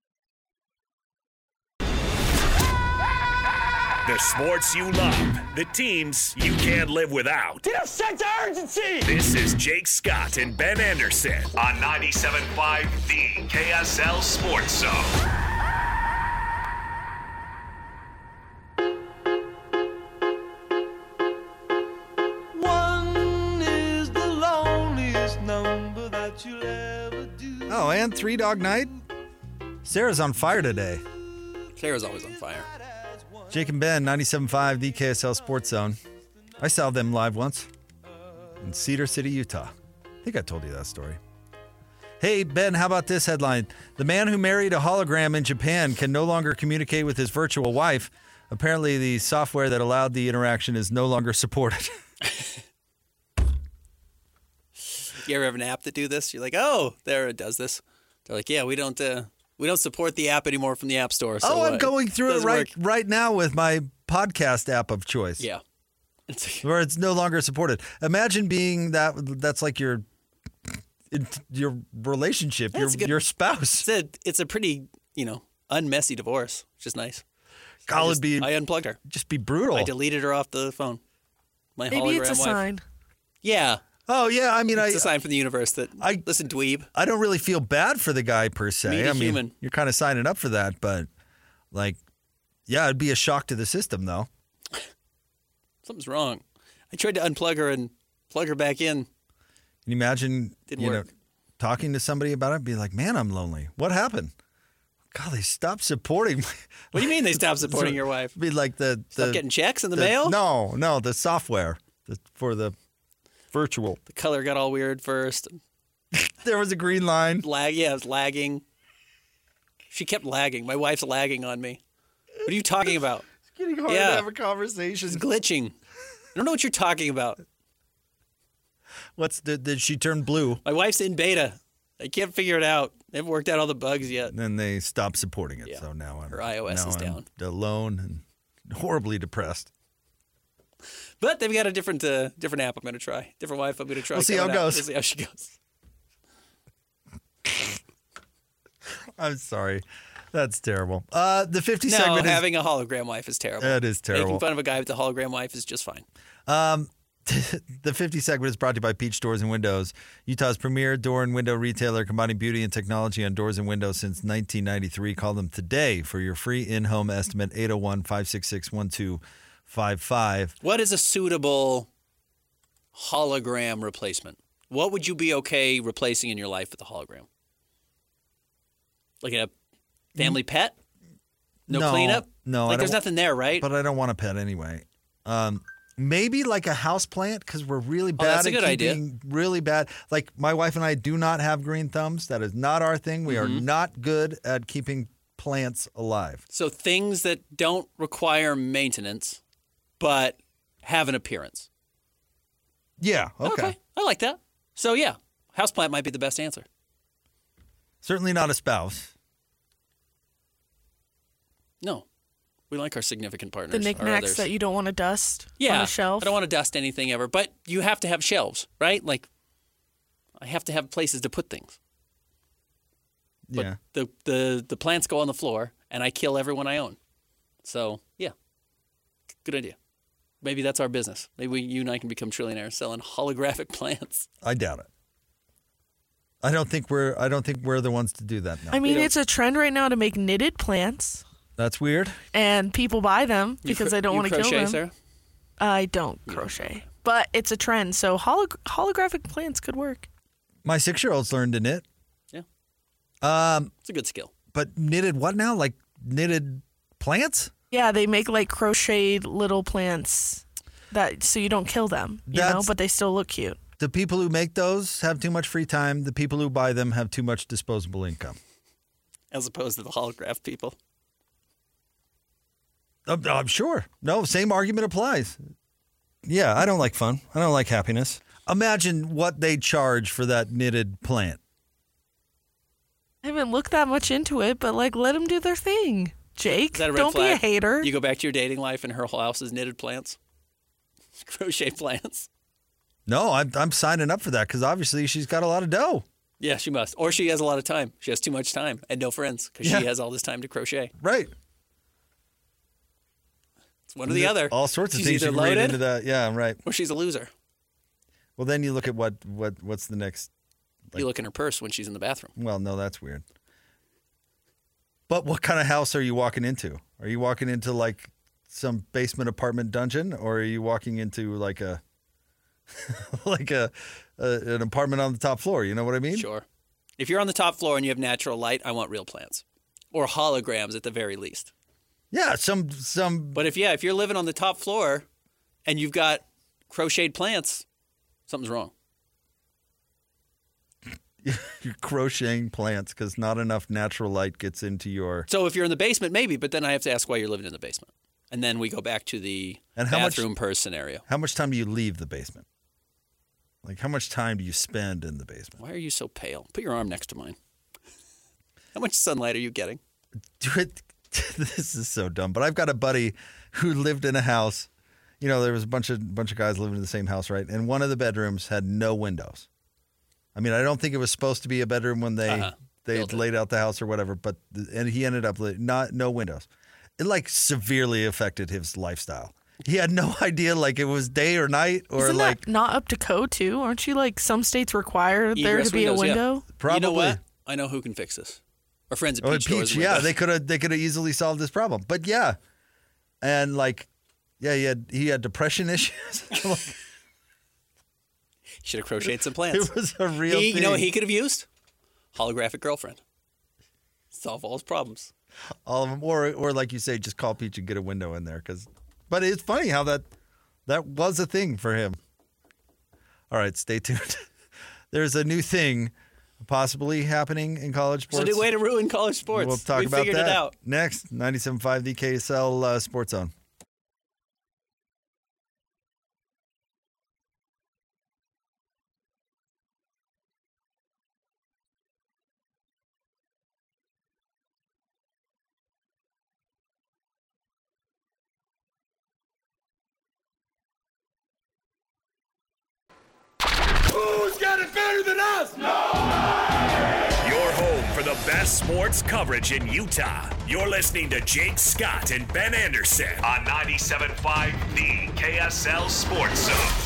[SPEAKER 2] The sports you love, the teams you can't live without.
[SPEAKER 3] Get a sense of urgency!
[SPEAKER 2] This is Jake Scott and Ben Anderson on ninety-seven point five, the K S L Sports Zone.
[SPEAKER 7] One is the loneliest number that you'll ever do.
[SPEAKER 5] Oh, and Three Dog Night. Sarah's on fire today.
[SPEAKER 6] Clara's always on fire.
[SPEAKER 5] Jake and Ben, ninety-seven point five, the K S L Sports Zone. I saw them live once in Cedar City, Utah. I think I told you that story. Hey, Ben, how about this headline? The man who married a hologram in Japan can no longer communicate with his virtual wife. Apparently, the software that allowed the interaction is no longer supported.
[SPEAKER 6] You ever have an app that do this? You're like, oh, there it does this. They're like, yeah, we don't uh, we don't support the app anymore from the App Store. So,
[SPEAKER 5] oh, I'm
[SPEAKER 6] uh,
[SPEAKER 5] going through it right
[SPEAKER 6] work.
[SPEAKER 5] right now with my podcast app of choice.
[SPEAKER 6] Yeah.
[SPEAKER 5] Where it's no longer supported. Imagine being that, that's like your your relationship, your,
[SPEAKER 6] good,
[SPEAKER 5] your spouse.
[SPEAKER 6] It's a, it's a pretty, you know, unmessy divorce, which is nice.
[SPEAKER 5] God,
[SPEAKER 6] I, just,
[SPEAKER 5] be,
[SPEAKER 6] I unplugged her.
[SPEAKER 5] Just be brutal.
[SPEAKER 6] I deleted her off the phone. My
[SPEAKER 1] Maybe
[SPEAKER 6] hologram
[SPEAKER 1] it's a
[SPEAKER 6] wife.
[SPEAKER 1] sign.
[SPEAKER 6] Yeah.
[SPEAKER 5] Oh, yeah. I mean,
[SPEAKER 6] it's
[SPEAKER 5] I,
[SPEAKER 6] a sign from the universe that,
[SPEAKER 5] I,
[SPEAKER 6] listen, dweeb.
[SPEAKER 5] I don't really feel bad for the guy per se.
[SPEAKER 6] Meet a
[SPEAKER 5] I mean,
[SPEAKER 6] human.
[SPEAKER 5] You're kind of signing up for that, but like, yeah, it'd be a shock to the system, though.
[SPEAKER 6] Something's wrong. I tried to unplug her and plug her back in.
[SPEAKER 5] Can you imagine,
[SPEAKER 6] Didn't
[SPEAKER 5] you
[SPEAKER 6] work.
[SPEAKER 5] know, talking to somebody about it? Be like, man, I'm lonely. What happened? God, they stopped supporting.
[SPEAKER 6] What do you mean they stopped supporting your wife?
[SPEAKER 5] Be like the, the
[SPEAKER 6] Stop getting checks in the,
[SPEAKER 5] the-
[SPEAKER 6] mail?
[SPEAKER 5] No, no, the software the, for the virtual.
[SPEAKER 6] The color got all weird first.
[SPEAKER 5] There was a green line.
[SPEAKER 6] Lag, yeah, it was lagging. She kept lagging. My wife's lagging on me. What are you talking about?
[SPEAKER 5] It's getting hard
[SPEAKER 6] Yeah.
[SPEAKER 5] to have a conversation.
[SPEAKER 6] It's glitching. I don't know what you're talking about.
[SPEAKER 5] What's the, did she turn blue?
[SPEAKER 6] My wife's in beta. I can't figure it out. They haven't worked out all the bugs yet.
[SPEAKER 5] Then they stopped supporting it.
[SPEAKER 6] Yeah.
[SPEAKER 5] So now I'm
[SPEAKER 6] Her iOS
[SPEAKER 5] now
[SPEAKER 6] is
[SPEAKER 5] I'm
[SPEAKER 6] down.
[SPEAKER 5] alone and horribly depressed.
[SPEAKER 6] But they've got a different uh, different app I'm going to try. Different wife I'm going to try.
[SPEAKER 5] We'll see how it
[SPEAKER 6] coming out.
[SPEAKER 5] goes.
[SPEAKER 6] We'll see how she goes.
[SPEAKER 5] I'm sorry. That's terrible. Uh, the fifty
[SPEAKER 6] No,
[SPEAKER 5] segment is
[SPEAKER 6] having a hologram wife is terrible.
[SPEAKER 5] That is terrible.
[SPEAKER 6] Making fun of a guy with a hologram wife is just fine.
[SPEAKER 5] Um, the fifty segment is brought to you by Peach Doors and Windows, Utah's premier door and window retailer, combining beauty and technology on doors and windows since nineteen ninety-three. Call them today for your free in-home estimate, eight oh one, five six six, one two five five.
[SPEAKER 6] What is a suitable hologram replacement? What would you be okay replacing in your life with a hologram? Like a family pet? No,
[SPEAKER 5] No,
[SPEAKER 6] cleanup?
[SPEAKER 5] no, I
[SPEAKER 6] Like there's
[SPEAKER 5] don't-
[SPEAKER 6] nothing there, right?
[SPEAKER 5] But I don't want a pet anyway. Um, maybe like a house plant because we're really bad
[SPEAKER 6] Oh, that's a
[SPEAKER 5] at
[SPEAKER 6] good idea.
[SPEAKER 5] keeping really bad. Like my wife and I do not have green thumbs. That is not our thing. We
[SPEAKER 6] Mm-hmm.
[SPEAKER 5] are not good at keeping plants alive.
[SPEAKER 6] So things that don't require maintenance, but have an appearance.
[SPEAKER 5] Yeah. Okay.
[SPEAKER 6] I like that. So yeah, houseplant might be the best answer.
[SPEAKER 5] Certainly not a spouse.
[SPEAKER 6] No. We like our significant partners.
[SPEAKER 1] The
[SPEAKER 6] our
[SPEAKER 1] knickknacks
[SPEAKER 6] others.
[SPEAKER 1] that you don't want to dust
[SPEAKER 6] yeah,
[SPEAKER 1] on a shelf.
[SPEAKER 6] I don't want to dust anything ever, but you have to have shelves, right? Like, I have to have places to put things. But
[SPEAKER 5] Yeah.
[SPEAKER 6] the, the, the plants go on the floor, and I kill everyone I own. So, yeah. Good idea. Maybe that's our business. Maybe we, you and I can become trillionaires selling holographic plants.
[SPEAKER 5] I doubt it. I don't think we're. I don't think we're the ones to do that now.
[SPEAKER 1] I mean,
[SPEAKER 6] don't-
[SPEAKER 1] it's a trend right now to make knitted plants,
[SPEAKER 5] That's weird.
[SPEAKER 1] and people buy them
[SPEAKER 6] You
[SPEAKER 1] because
[SPEAKER 6] cro-
[SPEAKER 1] they don't
[SPEAKER 6] you
[SPEAKER 1] want to kill
[SPEAKER 6] crochet,
[SPEAKER 1] them.
[SPEAKER 6] Sarah?
[SPEAKER 1] I don't crochet, but it's a trend. So holog- holographic plants could work.
[SPEAKER 5] My six-year-old's learned to knit.
[SPEAKER 6] Yeah.
[SPEAKER 5] Um,
[SPEAKER 6] It's a good skill.
[SPEAKER 5] but knitted what now? Like knitted plants?
[SPEAKER 1] Yeah, they make like crocheted little plants that so you don't kill them, you know,
[SPEAKER 5] That's-
[SPEAKER 1] but they still look cute.
[SPEAKER 5] The people who make those have too much free time. The people who buy them have too much disposable income.
[SPEAKER 6] As opposed to the holograph people.
[SPEAKER 5] I'm, I'm sure. No, same argument applies. Yeah, I don't like fun. I don't like happiness. Imagine what they charge for that knitted plant.
[SPEAKER 1] I haven't looked that much into it, but like let them do their thing. Jake,
[SPEAKER 6] Is that a red
[SPEAKER 1] don't be a
[SPEAKER 6] flag?
[SPEAKER 1] hater.
[SPEAKER 6] You go back to your dating life and her whole house is knitted plants. Crochet plants.
[SPEAKER 5] No, I'm, I'm signing up for that because obviously she's got a lot of dough.
[SPEAKER 6] Yeah, she must. Or she has a lot of time. She has too much time and no friends because
[SPEAKER 5] Yeah.
[SPEAKER 6] she has all this time to crochet.
[SPEAKER 5] Right.
[SPEAKER 6] It's one or the other.
[SPEAKER 5] All sorts of
[SPEAKER 6] She's
[SPEAKER 5] things you
[SPEAKER 6] either
[SPEAKER 5] can read
[SPEAKER 6] loaded
[SPEAKER 5] into that. Yeah, right.
[SPEAKER 6] or she's a loser.
[SPEAKER 5] Well, then you look at what, what what's the next.
[SPEAKER 6] You look in her purse when she's in the bathroom.
[SPEAKER 5] Well, no, that's weird. But what kind of house are you walking into? Are you walking into like some basement apartment dungeon, or are you walking into like a like a, a an apartment on the top floor? You know what I mean?
[SPEAKER 6] Sure. If you're on the top floor and you have natural light, I want real plants. Or holograms at the very least.
[SPEAKER 5] Yeah, some some.
[SPEAKER 6] But if yeah, if you're living on the top floor and you've got crocheted plants, something's wrong.
[SPEAKER 5] You're crocheting plants because not enough natural light gets into your.
[SPEAKER 6] So if you're in the basement, maybe, but then I have to ask why you're living in the basement. And then we go back to the
[SPEAKER 5] and how
[SPEAKER 6] bathroom
[SPEAKER 5] much,
[SPEAKER 6] per scenario.
[SPEAKER 5] How much time do you leave the basement? Like, how much time do you spend in the basement?
[SPEAKER 6] Why are you so pale? Put your arm next to mine. How much sunlight are you getting?
[SPEAKER 5] Dude, this is so dumb. But I've got a buddy who lived in a house. You know, there was a bunch of bunch of guys living in the same house, right? And one of the bedrooms had no windows. I mean, I don't think it was supposed to be a bedroom when they
[SPEAKER 6] uh-huh.
[SPEAKER 5] they laid out the house or whatever. But and he ended up not no windows. It like severely affected his lifestyle. He had no idea like it was day or night or
[SPEAKER 1] Isn't
[SPEAKER 5] like
[SPEAKER 1] that not up to code too? Aren't you like some states require there
[SPEAKER 6] Egress
[SPEAKER 1] to be
[SPEAKER 6] windows,
[SPEAKER 1] a
[SPEAKER 6] yeah.
[SPEAKER 1] window?
[SPEAKER 5] probably.
[SPEAKER 6] You know what? I know who can fix this. Our friends at
[SPEAKER 5] Oh,
[SPEAKER 6] Peach,
[SPEAKER 5] Peach,
[SPEAKER 6] Doors
[SPEAKER 5] yeah,
[SPEAKER 6] Windows.
[SPEAKER 5] they could have they could have easily solved this problem. But yeah, and like, yeah, he had he had depression issues.
[SPEAKER 6] Should have crocheted some plants.
[SPEAKER 5] It was a real.
[SPEAKER 6] He,
[SPEAKER 5] thing.
[SPEAKER 6] you know what he could have used? Holographic girlfriend. Solve all his problems.
[SPEAKER 5] All of them, or or like you say, just call Peach and get a window in there. Because, but it's funny how that that was a thing for him. All right, stay tuned. There's a new thing possibly happening in college sports.
[SPEAKER 6] It's a new way to ruin college sports.
[SPEAKER 5] We'll talk
[SPEAKER 6] we
[SPEAKER 5] about
[SPEAKER 6] figured
[SPEAKER 5] that
[SPEAKER 6] it out.
[SPEAKER 5] next. ninety-seven point five, the K S L uh, Sports Zone.
[SPEAKER 3] Who's got it better than us?
[SPEAKER 2] Your home for the best sports coverage in Utah. You're listening to Jake Scott and Ben Anderson on ninety-seven point five, the K S L Sports Zone.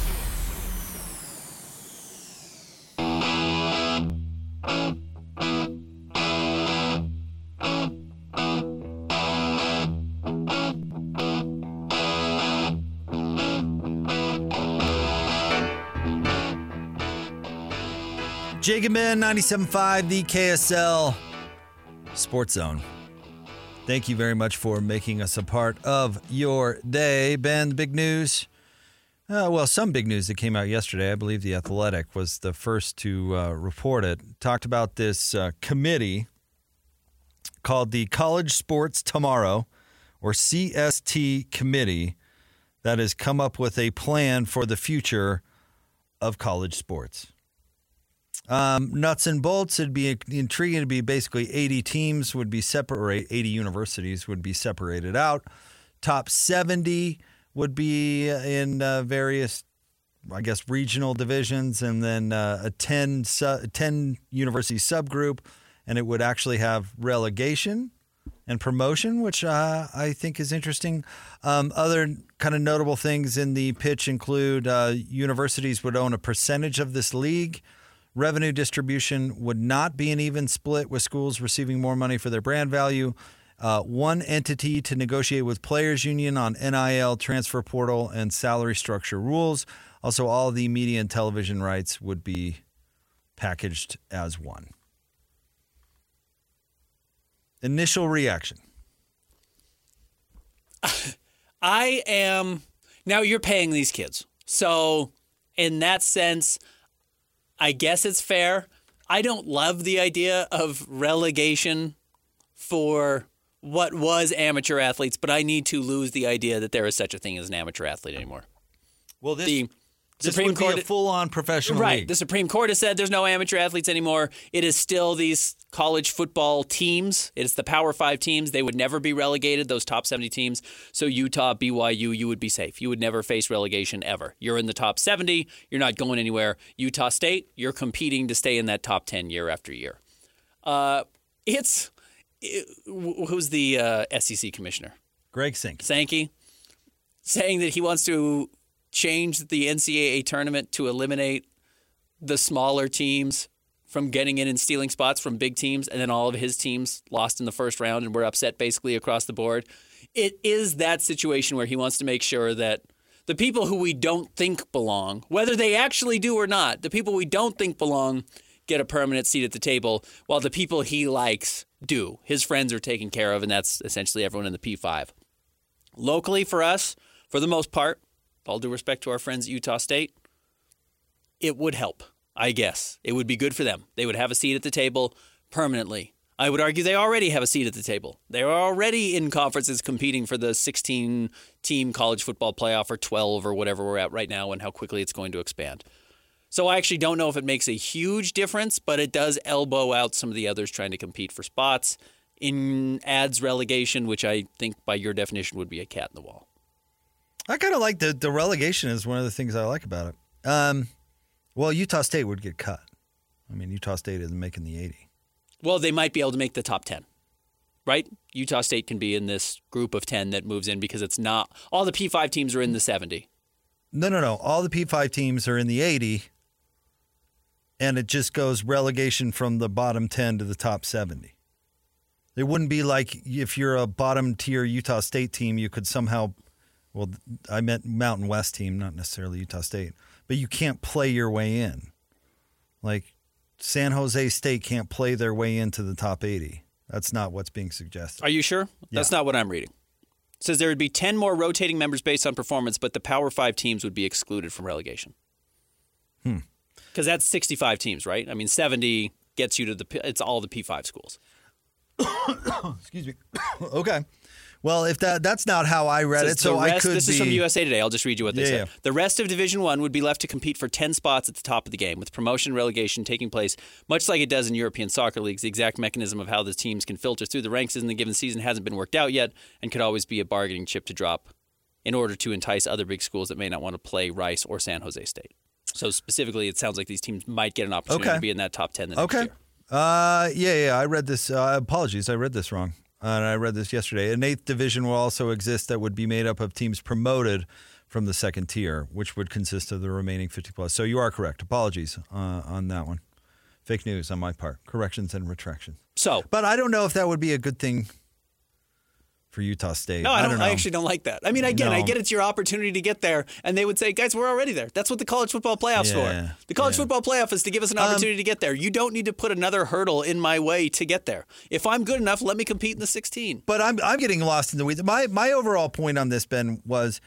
[SPEAKER 5] Jake and Ben, ninety-seven point five, the K S L Sports Zone. Thank you very much for making us a part of your day. Ben, big news. Uh, well, some big news that came out yesterday. I believe The Athletic was the first to uh, report it. Talked about this uh, committee called the College Sports Tomorrow, or C S T Committee, that has come up with a plan for the future of college sports. Um, nuts and bolts, it'd be intriguing to be basically eighty teams would be separate, eighty universities would be separated out. Top seventy would be in uh, various, I guess, regional divisions, and then uh, a ten, su- ten university subgroup, and it would actually have relegation and promotion, which uh, I think is interesting. Um, other kind of notable things in the pitch include uh, universities would own a percentage of this league. Revenue distribution would not be an even split, with schools receiving more money for their brand value. Uh, one entity to negotiate with players' union on N I L, transfer portal, and salary structure rules. Also, all the media and television rights would be packaged as one. Initial reaction.
[SPEAKER 6] I am now you're paying these kids. So in that sense, I guess it's fair. I don't love the idea of relegation for what was amateur athletes, but I need to lose the idea that there is such a thing as an amateur athlete anymore.
[SPEAKER 5] Well, this,
[SPEAKER 6] The
[SPEAKER 5] this
[SPEAKER 6] Supreme
[SPEAKER 5] would
[SPEAKER 6] Court
[SPEAKER 5] be a full-on professional
[SPEAKER 6] Right.
[SPEAKER 5] league.
[SPEAKER 6] The Supreme Court has said there's no amateur athletes anymore. It is still these college football teams. It's the Power Five teams. They would never be relegated, those top seventy teams. So Utah, B Y U, you would be safe. You would never face relegation ever. You're in the top seventy. You're not going anywhere. Utah State, you're competing to stay in that top ten year after year. Uh, it's it, who's the uh, S E C commissioner?
[SPEAKER 5] Greg Sankey.
[SPEAKER 6] Sankey, saying that he wants to change the N C double A tournament to eliminate the smaller teams from getting in and stealing spots from big teams, and then all of his teams lost in the first round and were upset basically across the board. It is that situation where he wants to make sure that the people who we don't think belong, whether they actually do or not, the people we don't think belong get a permanent seat at the table, while the people he likes do. His friends are taken care of, and that's essentially everyone in the P five. Locally for us, for the most part, all due respect to our friends at Utah State, it would help, I guess. It would be good for them. They would have a seat at the table permanently. I would argue they already have a seat at the table. They are already in conferences competing for the sixteen-team college football playoff or twelve or whatever we're at right now and how quickly it's going to expand. So I actually don't know if it makes a huge difference, but it does elbow out some of the others trying to compete for spots. In adds relegation, which I think by your definition would be a cat in the wall.
[SPEAKER 5] I kind of like the, the relegation is one of the things I like about it. Um, well, Utah State would get cut. I mean, Utah State isn't making the eighty.
[SPEAKER 6] Well, they might be able to make the top ten, right? Utah State can be in this group of ten that moves in because it's not – all the P five teams are in the seventy.
[SPEAKER 5] No, no, no. All the P five teams are in the eighty, and it just goes relegation from the bottom ten to the top seventy. It wouldn't be like if you're a bottom-tier Utah State team, you could somehow – well, I meant Mountain West team, not necessarily Utah State. But you can't play your way in. Like San Jose State can't play their way into the top eighty. That's not what's being suggested.
[SPEAKER 6] Are you sure?
[SPEAKER 5] Yeah.
[SPEAKER 6] That's not what I'm reading. It says there would be ten more rotating members based on performance, but the Power Five teams would be excluded from relegation.
[SPEAKER 5] Hmm.
[SPEAKER 6] Because that's sixty-five teams, right? I mean, seventy gets you to the – it's all the P five schools.
[SPEAKER 5] Excuse me. Okay. Well, if that that's not how I read
[SPEAKER 6] It
[SPEAKER 5] it,
[SPEAKER 6] says
[SPEAKER 5] so
[SPEAKER 6] the
[SPEAKER 5] I
[SPEAKER 6] rest,
[SPEAKER 5] could
[SPEAKER 6] This
[SPEAKER 5] be,
[SPEAKER 6] is from U S A Today. I'll just read you what they
[SPEAKER 5] Yeah,
[SPEAKER 6] said.
[SPEAKER 5] yeah.
[SPEAKER 6] The rest of Division One would be left to compete for ten spots at the top of the game, with promotion and relegation taking place much like it does in European soccer leagues. The exact mechanism of how the teams can filter through the ranks in the given season hasn't been worked out yet and could always be a bargaining chip to drop in order to entice other big schools that may not want to play Rice or San Jose State. So specifically, it sounds like these teams might get an opportunity
[SPEAKER 5] Okay.
[SPEAKER 6] to be in that top ten the next
[SPEAKER 5] Okay.
[SPEAKER 6] year.
[SPEAKER 5] Uh, yeah, yeah. I read this. Uh, apologies, I read this wrong. Uh, and I read this yesterday. An eighth division will also exist that would be made up of teams promoted from the second tier, which would consist of the remaining fifty plus. So you are correct. Apologies uh, on that one. Fake news on my part. Corrections and retractions.
[SPEAKER 6] So,
[SPEAKER 5] But I don't know if that would be a good thing for Utah State.
[SPEAKER 6] no, I don't.
[SPEAKER 5] don't
[SPEAKER 6] I,
[SPEAKER 5] know.
[SPEAKER 6] actually don't like that. I mean, again, I
[SPEAKER 5] No.
[SPEAKER 6] get it's your opportunity to get there, and they would say, "Guys, we're already there." That's what the college football playoffs
[SPEAKER 5] Yeah,
[SPEAKER 6] for. The college
[SPEAKER 5] yeah.
[SPEAKER 6] football playoff is to give us an opportunity to get there. You don't need to put another hurdle in my way to get there. If I'm good enough, let me compete in the sixteen.
[SPEAKER 5] But I'm I'm getting lost in the weeds. My my overall point on this, Ben, was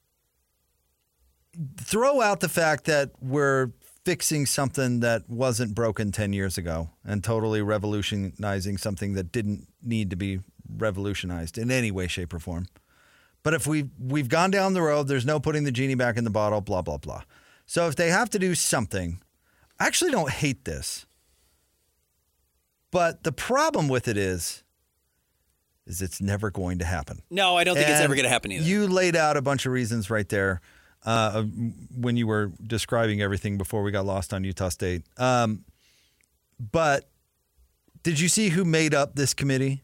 [SPEAKER 5] throw out the fact that we're fixing something that wasn't broken ten years ago and totally revolutionizing something that didn't need to be revolutionized in any way, shape, or form. But if we've, we've gone down the road, there's no putting the genie back in the bottle, blah, blah, blah. So if they have to do something, I actually don't hate this. But the problem with it is, is it's never going to happen.
[SPEAKER 6] No, I don't think it's
[SPEAKER 5] And
[SPEAKER 6] ever going to happen either.
[SPEAKER 5] You laid out a bunch of reasons right there uh, when you were describing everything before we got lost on Utah State. Um, but did you see who made up this committee?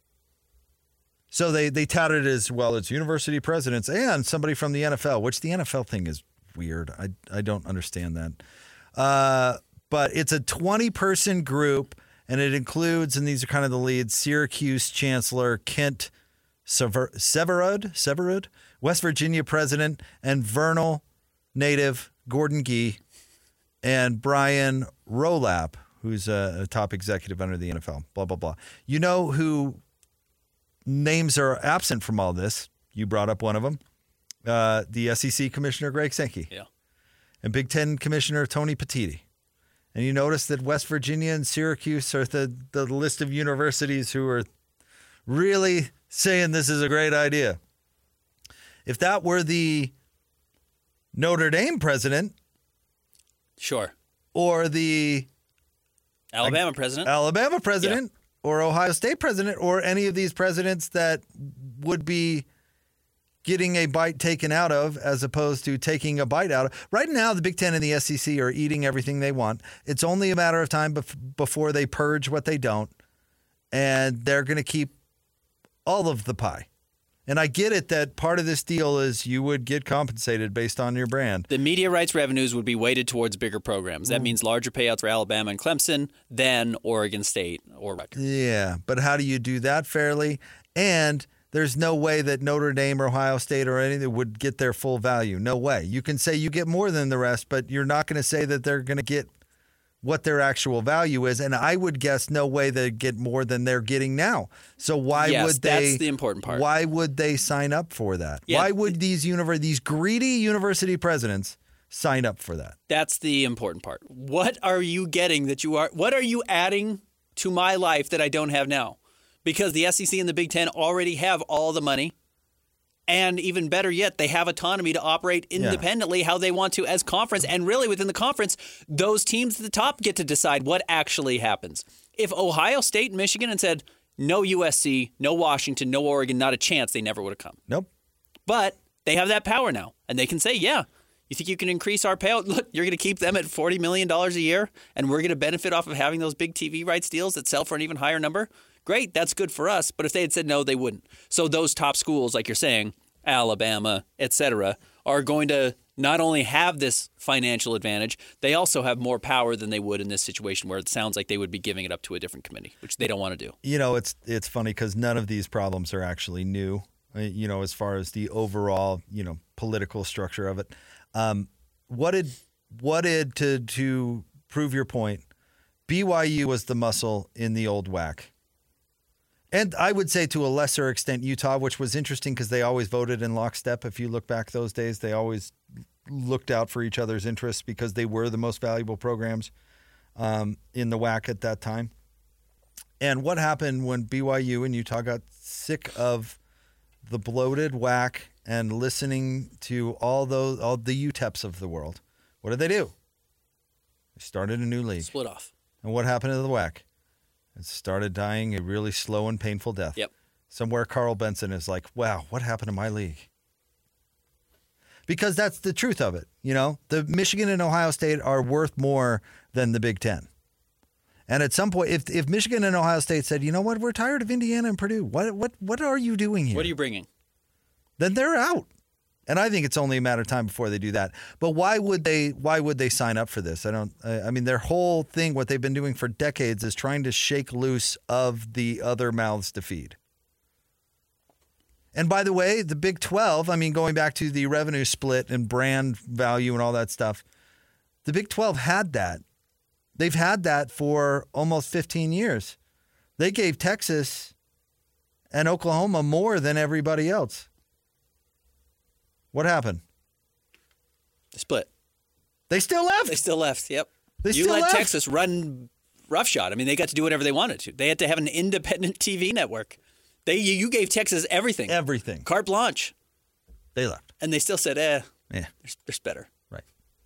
[SPEAKER 5] So they, they touted it as, well, it's university presidents and somebody from the N F L, which the N F L thing is weird. I, I don't understand that. Uh, but it's a twenty-person group, and it includes, and these are kind of the leads, Syracuse Chancellor Kent Sever- Severud, Severud, West Virginia president, and Vernal native Gordon Gee, and Brian Rolap, who's a, a top executive under the N F L, blah, blah, blah. You know who names are absent from all this? You brought up one of them, uh, the S E C Commissioner Greg Sankey.
[SPEAKER 6] Yeah.
[SPEAKER 5] And Big Ten Commissioner Tony Petitti. And you notice that West Virginia and Syracuse are the, the list of universities who are really saying this is a great idea. If that were the Notre Dame president
[SPEAKER 6] Sure.
[SPEAKER 5] or the
[SPEAKER 6] Alabama president.
[SPEAKER 5] Alabama president or Ohio State president or any of these presidents that would be getting a bite taken out of as opposed to taking a bite out of. Right now, the Big Ten and the S E C are eating everything they want. It's only a matter of time bef- before they purge what they don't, and they're going to keep all of the pie. And I get it that part of this deal is you would get compensated based on your brand.
[SPEAKER 6] The media rights revenues would be weighted towards bigger programs. That means larger payouts for Alabama and Clemson than Oregon State or Rutgers.
[SPEAKER 5] Yeah, but how do you do that fairly? And there's no way that Notre Dame or Ohio State or anything would get their full value. No way. You can say you get more than the rest, but you're not going to say that they're going to get what their actual value is, and I would guess no way they get more than they're getting now. So why
[SPEAKER 6] Yes,
[SPEAKER 5] would they?
[SPEAKER 6] that's the important part.
[SPEAKER 5] Why would they sign up for that?
[SPEAKER 6] Yeah.
[SPEAKER 5] Why would these univer- these greedy university presidents sign up for that?
[SPEAKER 6] That's the important part. What are you getting that you are? What are you adding to my life that I don't have now? Because the S E C and the Big Ten already have all the money. And even better yet, they have autonomy to operate independently yeah. how they want to as conference. And really within the conference, those teams at the top get to decide what actually happens. If Ohio State and Michigan had said, no U S C, no Washington, no Oregon, not a chance, they never would have come.
[SPEAKER 5] Nope.
[SPEAKER 6] But they have that power now. And they can say, yeah, you think you can increase our payout? Look, you're going to keep them at forty million dollars a year, and we're going to benefit off of having those big T V rights deals that sell for an even higher number? Great, that's good for us. But if they had said no, they wouldn't. So those top schools, like you're saying, Alabama, et cetera, are going to not only have this financial advantage, they also have more power than they would in this situation where it sounds like they would be giving it up to a different committee, which they don't want to do.
[SPEAKER 5] You know, it's it's funny because none of these problems are actually new, you know, as far as the overall, you know, political structure of it. Um, what did, what did, to, to prove your point, B Y U was the muscle in the old W A C. And I would say to a lesser extent Utah, which was interesting because they always voted in lockstep. If you look back those days, they always looked out for each other's interests because they were the most valuable programs um, in the W A C at that time. And what happened when B Y U and Utah got sick of the bloated W A C and listening to all those all the U T E Ps of the world? What did they do? They started a new league.
[SPEAKER 6] Split off.
[SPEAKER 5] And what happened to the W A C? It started dying a really slow and painful death.
[SPEAKER 6] Yep.
[SPEAKER 5] Somewhere Carl Benson is like, wow, what happened to my league? Because that's the truth of it. You know, the Michigan and Ohio State are worth more than the Big Ten. And at some point, if if Michigan and Ohio State said, you know what, we're tired of Indiana and Purdue. What what what are you doing here?
[SPEAKER 6] What are you bringing?
[SPEAKER 5] Then they're out. And I think it's only a matter of time before they do that. But why would they why would they sign up for this? I don't I, I mean their whole thing, what they've been doing for decades, is trying to shake loose of the other mouths to feed. And by the way, the Big twelve, I mean, going back to the revenue split and brand value and all that stuff, the Big twelve had that. They've had that for almost fifteen years. They gave Texas and Oklahoma more than everybody else. What happened?
[SPEAKER 6] The split.
[SPEAKER 5] They still left.
[SPEAKER 6] They still left, yep.
[SPEAKER 5] They
[SPEAKER 6] you
[SPEAKER 5] still
[SPEAKER 6] let
[SPEAKER 5] left.
[SPEAKER 6] Texas run roughshod. I mean, they got to do whatever they wanted to. They had to have an independent T V network. They You, you gave Texas everything.
[SPEAKER 5] Everything.
[SPEAKER 6] Carte blanche.
[SPEAKER 5] They left.
[SPEAKER 6] And they still said, eh,
[SPEAKER 5] Yeah.
[SPEAKER 6] there's, there's better.
[SPEAKER 5] Right.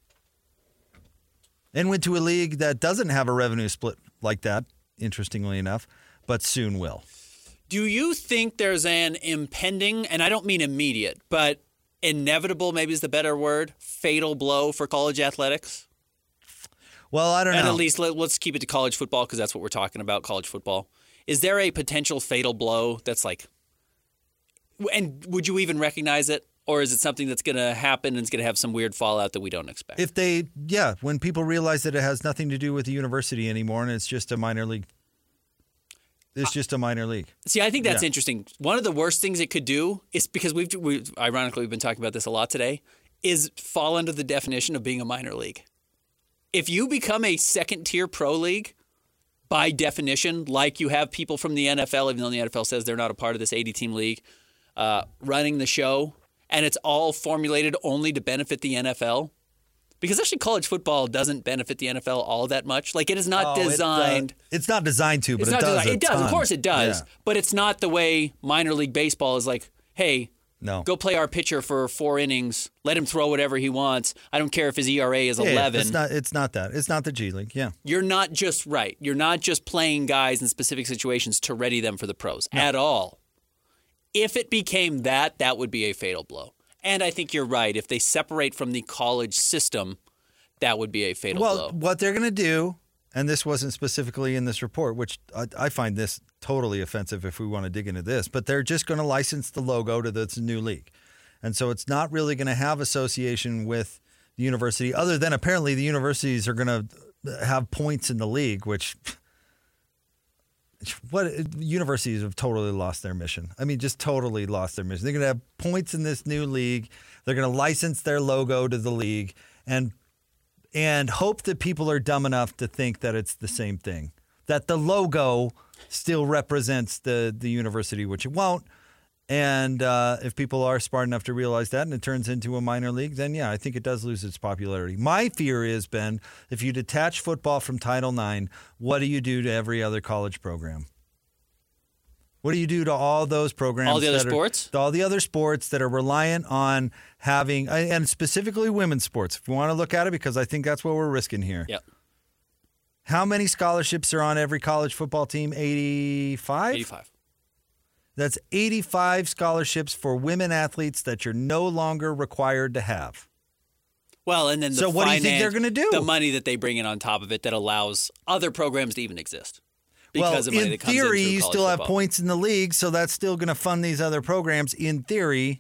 [SPEAKER 5] And went to a league that doesn't have a revenue split like that, interestingly enough, but soon will.
[SPEAKER 6] Do you think there's an impending, and I don't mean immediate, but inevitable, maybe is the better word, fatal blow for college athletics?
[SPEAKER 5] Well, I don't
[SPEAKER 6] and
[SPEAKER 5] know.
[SPEAKER 6] And at least let, let's keep it to college football because that's what we're talking about, college football. Is there a potential fatal blow that's like, and would you even recognize it? Or is it something that's going to happen and it's going to have some weird fallout that we don't expect?
[SPEAKER 5] If they, yeah, when people realize that it has nothing to do with the university anymore and it's just a minor league. It's just a minor league.
[SPEAKER 6] See, I think that's
[SPEAKER 5] Yeah.
[SPEAKER 6] interesting. One of the worst things it could do is because we've, we've, ironically, we've been talking about this a lot today, is fall under the definition of being a minor league. If you become a second-tier pro league, by definition, like you have people from the N F L, even though the N F L says they're not a part of this eighty-team league, uh, running the show, and it's all formulated only to benefit the N F L. Because actually college football doesn't benefit the N F L all that much. Like it is not
[SPEAKER 5] Oh, it, uh,
[SPEAKER 6] designed.
[SPEAKER 5] it's not designed to, but
[SPEAKER 6] it's
[SPEAKER 5] it
[SPEAKER 6] not
[SPEAKER 5] does.
[SPEAKER 6] designed.
[SPEAKER 5] a
[SPEAKER 6] It does. Of
[SPEAKER 5] ton.
[SPEAKER 6] course it does.
[SPEAKER 5] Yeah.
[SPEAKER 6] But it's not the way minor league baseball is like, hey,
[SPEAKER 5] No.
[SPEAKER 6] go play our pitcher for four innings. Let him throw whatever he wants. I don't care if his E R A is
[SPEAKER 5] Yeah,
[SPEAKER 6] eleven.
[SPEAKER 5] It's not. It's not that. It's not the G League. Yeah.
[SPEAKER 6] You're not just right. You're not just playing guys in specific situations to ready them for the pros at all. If it became that, that would be a fatal blow. And I think you're right. If they separate from the college system, that would be a fatal
[SPEAKER 5] Well,
[SPEAKER 6] blow.
[SPEAKER 5] what they're going to do, and this wasn't specifically in this report, which I, I find this totally offensive if we want to dig into this, but they're just going to license the logo to this new league. And so it's not really going to have association with the university, other than apparently the universities are going to have points in the league, which what universities have totally lost their mission. I mean, just totally lost their mission. They're going to have points in this new league. They're going to license their logo to the league. And and hope that people are dumb enough to think that it's the same thing, that the logo still represents the, the university, which it won't. And uh, if people are smart enough to realize that and it turns into a minor league, then, yeah, I think it does lose its popularity. My fear is, Ben, if you detach football from Title nine, what do you do to every other college program? What do you do to all those programs?
[SPEAKER 6] All the other
[SPEAKER 5] that are-
[SPEAKER 6] sports?
[SPEAKER 5] All the other sports that are reliant on having, and specifically women's sports, if you want to look at it, because I think that's what we're risking here.
[SPEAKER 6] Yep.
[SPEAKER 5] How many scholarships are on every college football team? eighty-five?
[SPEAKER 6] eighty-five.
[SPEAKER 5] That's eighty-five scholarships for women athletes that you're no longer required to have.
[SPEAKER 6] Well, and then the
[SPEAKER 5] So what do you think
[SPEAKER 6] finance-
[SPEAKER 5] they're gonna do?
[SPEAKER 6] The money that they bring in on top of it that allows other programs to even exist. Because
[SPEAKER 5] well,
[SPEAKER 6] of money
[SPEAKER 5] in
[SPEAKER 6] that comes
[SPEAKER 5] theory,
[SPEAKER 6] in through
[SPEAKER 5] you
[SPEAKER 6] college
[SPEAKER 5] still have
[SPEAKER 6] football.
[SPEAKER 5] points in the league, so that's still going to fund these other programs. In theory,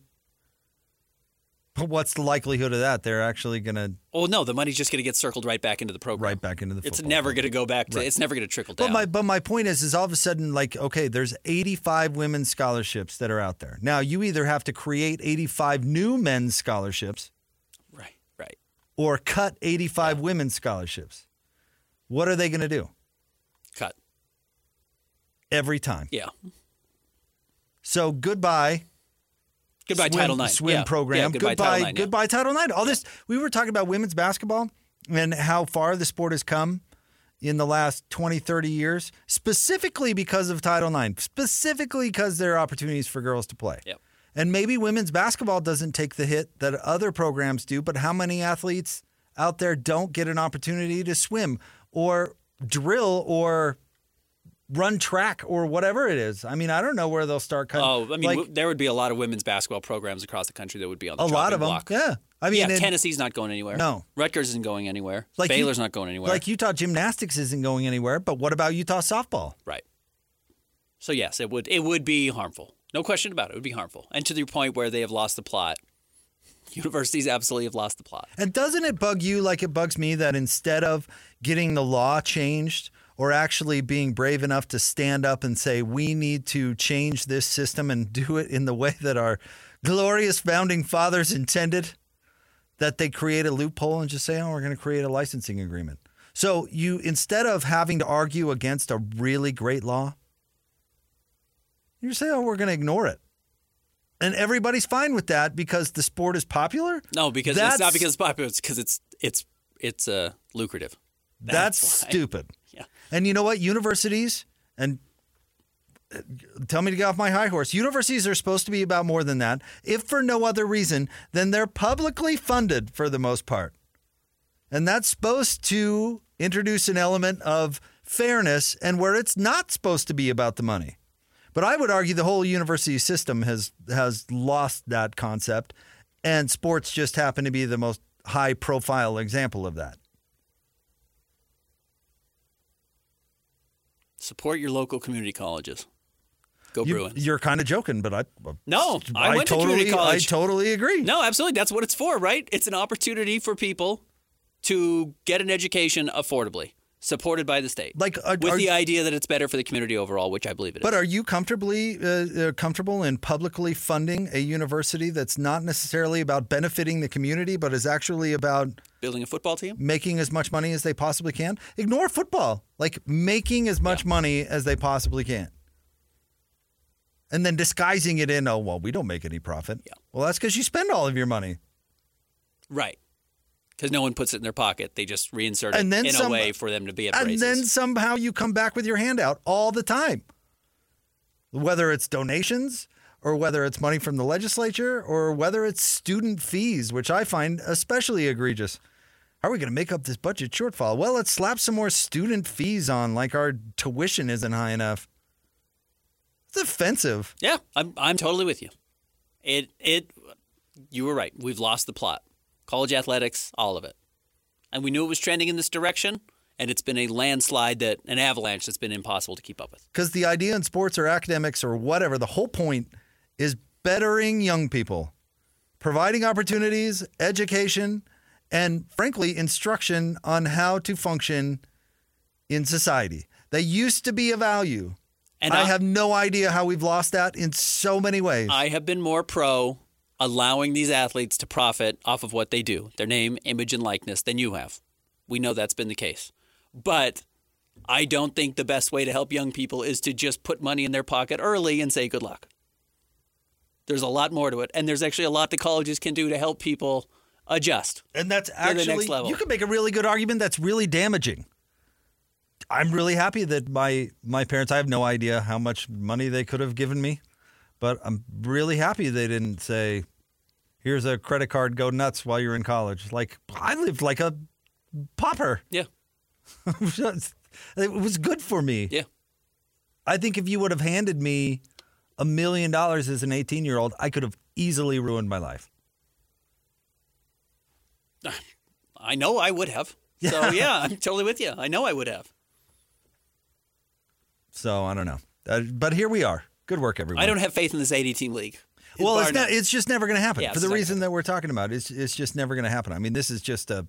[SPEAKER 5] but what's the likelihood of that? They're actually going to
[SPEAKER 6] Oh no, the money's just going to get circled right back into the program.
[SPEAKER 5] right back into the
[SPEAKER 6] It's
[SPEAKER 5] football
[SPEAKER 6] never
[SPEAKER 5] program.
[SPEAKER 6] going to go back to.
[SPEAKER 5] Right.
[SPEAKER 6] It's never going to trickle
[SPEAKER 5] But
[SPEAKER 6] down.
[SPEAKER 5] my but my point is, is all of a sudden, like, okay, there's eighty-five women's scholarships that are out there. Now, you either have to create eighty-five new men's scholarships
[SPEAKER 6] right, right.
[SPEAKER 5] or cut eighty-five women's scholarships. What are they going to do
[SPEAKER 6] Cut.
[SPEAKER 5] every time?
[SPEAKER 6] Yeah.
[SPEAKER 5] So goodbye.
[SPEAKER 6] Goodbye
[SPEAKER 5] swim,
[SPEAKER 6] Title nine.
[SPEAKER 5] swim
[SPEAKER 6] yeah.
[SPEAKER 5] program.
[SPEAKER 6] Yeah, goodbye,
[SPEAKER 5] goodbye,
[SPEAKER 6] Title nine. yeah.
[SPEAKER 5] goodbye Title nine. All this we were talking about women's basketball and how far the sport has come in the last twenty, thirty years, specifically because of Title nine, specifically because there are opportunities for girls to play.
[SPEAKER 6] Yep.
[SPEAKER 5] And maybe women's basketball doesn't take the hit that other programs do, but how many athletes out there don't get an opportunity to swim or drill or run track or whatever it is? I mean, I don't know where they'll start cutting.
[SPEAKER 6] Oh, I mean,
[SPEAKER 5] like,
[SPEAKER 6] w- there would be a lot of women's basketball programs across the country that would be on the
[SPEAKER 5] a lot of them.
[SPEAKER 6] block.
[SPEAKER 5] Yeah. I mean,
[SPEAKER 6] yeah,
[SPEAKER 5] it-
[SPEAKER 6] Tennessee's not going anywhere.
[SPEAKER 5] No.
[SPEAKER 6] Rutgers isn't going anywhere.
[SPEAKER 5] Like you-
[SPEAKER 6] Baylor's not going anywhere.
[SPEAKER 5] Like Utah gymnastics isn't going anywhere, but what about Utah softball?
[SPEAKER 6] Right. So yes, it would it would be harmful. No question about it. It would be harmful. And to the point where they have lost the plot. Universities absolutely have lost the plot.
[SPEAKER 5] And doesn't it bug you like it bugs me that instead of getting the law changed or actually being brave enough to stand up and say, we need to change this system and do it in the way that our glorious founding fathers intended, that they create a loophole and just say, oh, we're going to create a licensing agreement. So you, instead of having to argue against a really great law, you say, oh, we're going to ignore it. And everybody's fine with that because the sport is popular?
[SPEAKER 6] No, because
[SPEAKER 5] That's-
[SPEAKER 6] it's not because it's popular. It's because it's it's it's uh, lucrative.
[SPEAKER 5] That's,
[SPEAKER 6] That's why.
[SPEAKER 5] stupid.
[SPEAKER 6] Yeah.
[SPEAKER 5] And you know what? Universities, and uh, tell me to get off my high horse, universities are supposed to be about more than that, if for no other reason than they're publicly funded for the most part. And that's supposed to introduce an element of fairness and where it's not supposed to be about the money. But I would argue the whole university system has has lost that concept, and sports just happen to be the most high-profile example of that.
[SPEAKER 6] Support your local community colleges. Go
[SPEAKER 5] You,
[SPEAKER 6] Bruins.
[SPEAKER 5] you're kind of joking, but I
[SPEAKER 6] No, I went to
[SPEAKER 5] totally,
[SPEAKER 6] community college.
[SPEAKER 5] I totally agree.
[SPEAKER 6] No, absolutely. That's what it's for, right? It's an opportunity for people to get an education affordably, supported by the state.
[SPEAKER 5] Like, are-
[SPEAKER 6] with
[SPEAKER 5] are-
[SPEAKER 6] the idea that it's better for the community overall, which I believe it is.
[SPEAKER 5] But are you comfortably uh, uh, comfortable in publicly funding a university that's not necessarily about benefiting the community, but is actually about
[SPEAKER 6] Building a football team?
[SPEAKER 5] making as much money as they possibly can? Ignore football. Like making as much
[SPEAKER 6] Yeah.
[SPEAKER 5] money as they possibly can. And then disguising it in, oh, well, we don't make any profit.
[SPEAKER 6] Yeah.
[SPEAKER 5] Well, that's because you spend all of your money.
[SPEAKER 6] Right. Because no one puts it in their pocket. They just reinsert it
[SPEAKER 5] And then
[SPEAKER 6] in
[SPEAKER 5] some-
[SPEAKER 6] a way for them to be at
[SPEAKER 5] And
[SPEAKER 6] braces.
[SPEAKER 5] then somehow you come back with your hand out all the time. Whether it's donations or whether it's money from the legislature or whether it's student fees, which I find especially egregious. How are we going to make up this budget shortfall? Well, let's slap some more student fees on like our tuition isn't high enough. It's offensive.
[SPEAKER 6] Yeah, I'm I'm totally with you. It it you were right. We've lost the plot. College athletics, all of it. And we knew it was trending in this direction, and it's been a landslide that an avalanche that's been impossible to keep up with.
[SPEAKER 5] Because the idea in sports or academics or whatever, the whole point is bettering young people, providing opportunities, education, and frankly, instruction on how to function in society. They used to be a value.
[SPEAKER 6] And
[SPEAKER 5] I
[SPEAKER 6] I-
[SPEAKER 5] have no idea how we've lost that in so many ways.
[SPEAKER 6] I have been more pro allowing these athletes to profit off of what they do, their name, image, and likeness, than you have. We know that's been the case. But I don't think the best way to help young people is to just put money in their pocket early and say good luck. There's a lot more to it. And there's actually a lot that colleges can do to help people adjust.
[SPEAKER 5] And that's
[SPEAKER 6] to
[SPEAKER 5] actually,
[SPEAKER 6] the next level.
[SPEAKER 5] You can make a really good argument that's really damaging. I'm really happy that my my parents, I have no idea how much money they could have given me, but I'm really happy they didn't say, here's a credit card, go nuts while you're in college. Like, I lived like a pauper.
[SPEAKER 6] Yeah.
[SPEAKER 5] It was good for me.
[SPEAKER 6] Yeah.
[SPEAKER 5] I think if you would have handed me a million dollars as an eighteen-year-old, I could have easily ruined my life.
[SPEAKER 6] I know I would have.
[SPEAKER 5] Yeah.
[SPEAKER 6] So, yeah, I'm totally with you. I know I would have.
[SPEAKER 5] So, I don't know. Uh, but here we are. Good work, everyone.
[SPEAKER 6] I don't have faith in this eighty-team league.
[SPEAKER 5] Well, it's,
[SPEAKER 6] Bar
[SPEAKER 5] not,
[SPEAKER 6] none.
[SPEAKER 5] it's just never going to happen.
[SPEAKER 6] Yeah,
[SPEAKER 5] For the
[SPEAKER 6] it's not
[SPEAKER 5] reason
[SPEAKER 6] gonna
[SPEAKER 5] that we're talking about, it's, it's just never going to happen. I mean, this is just a...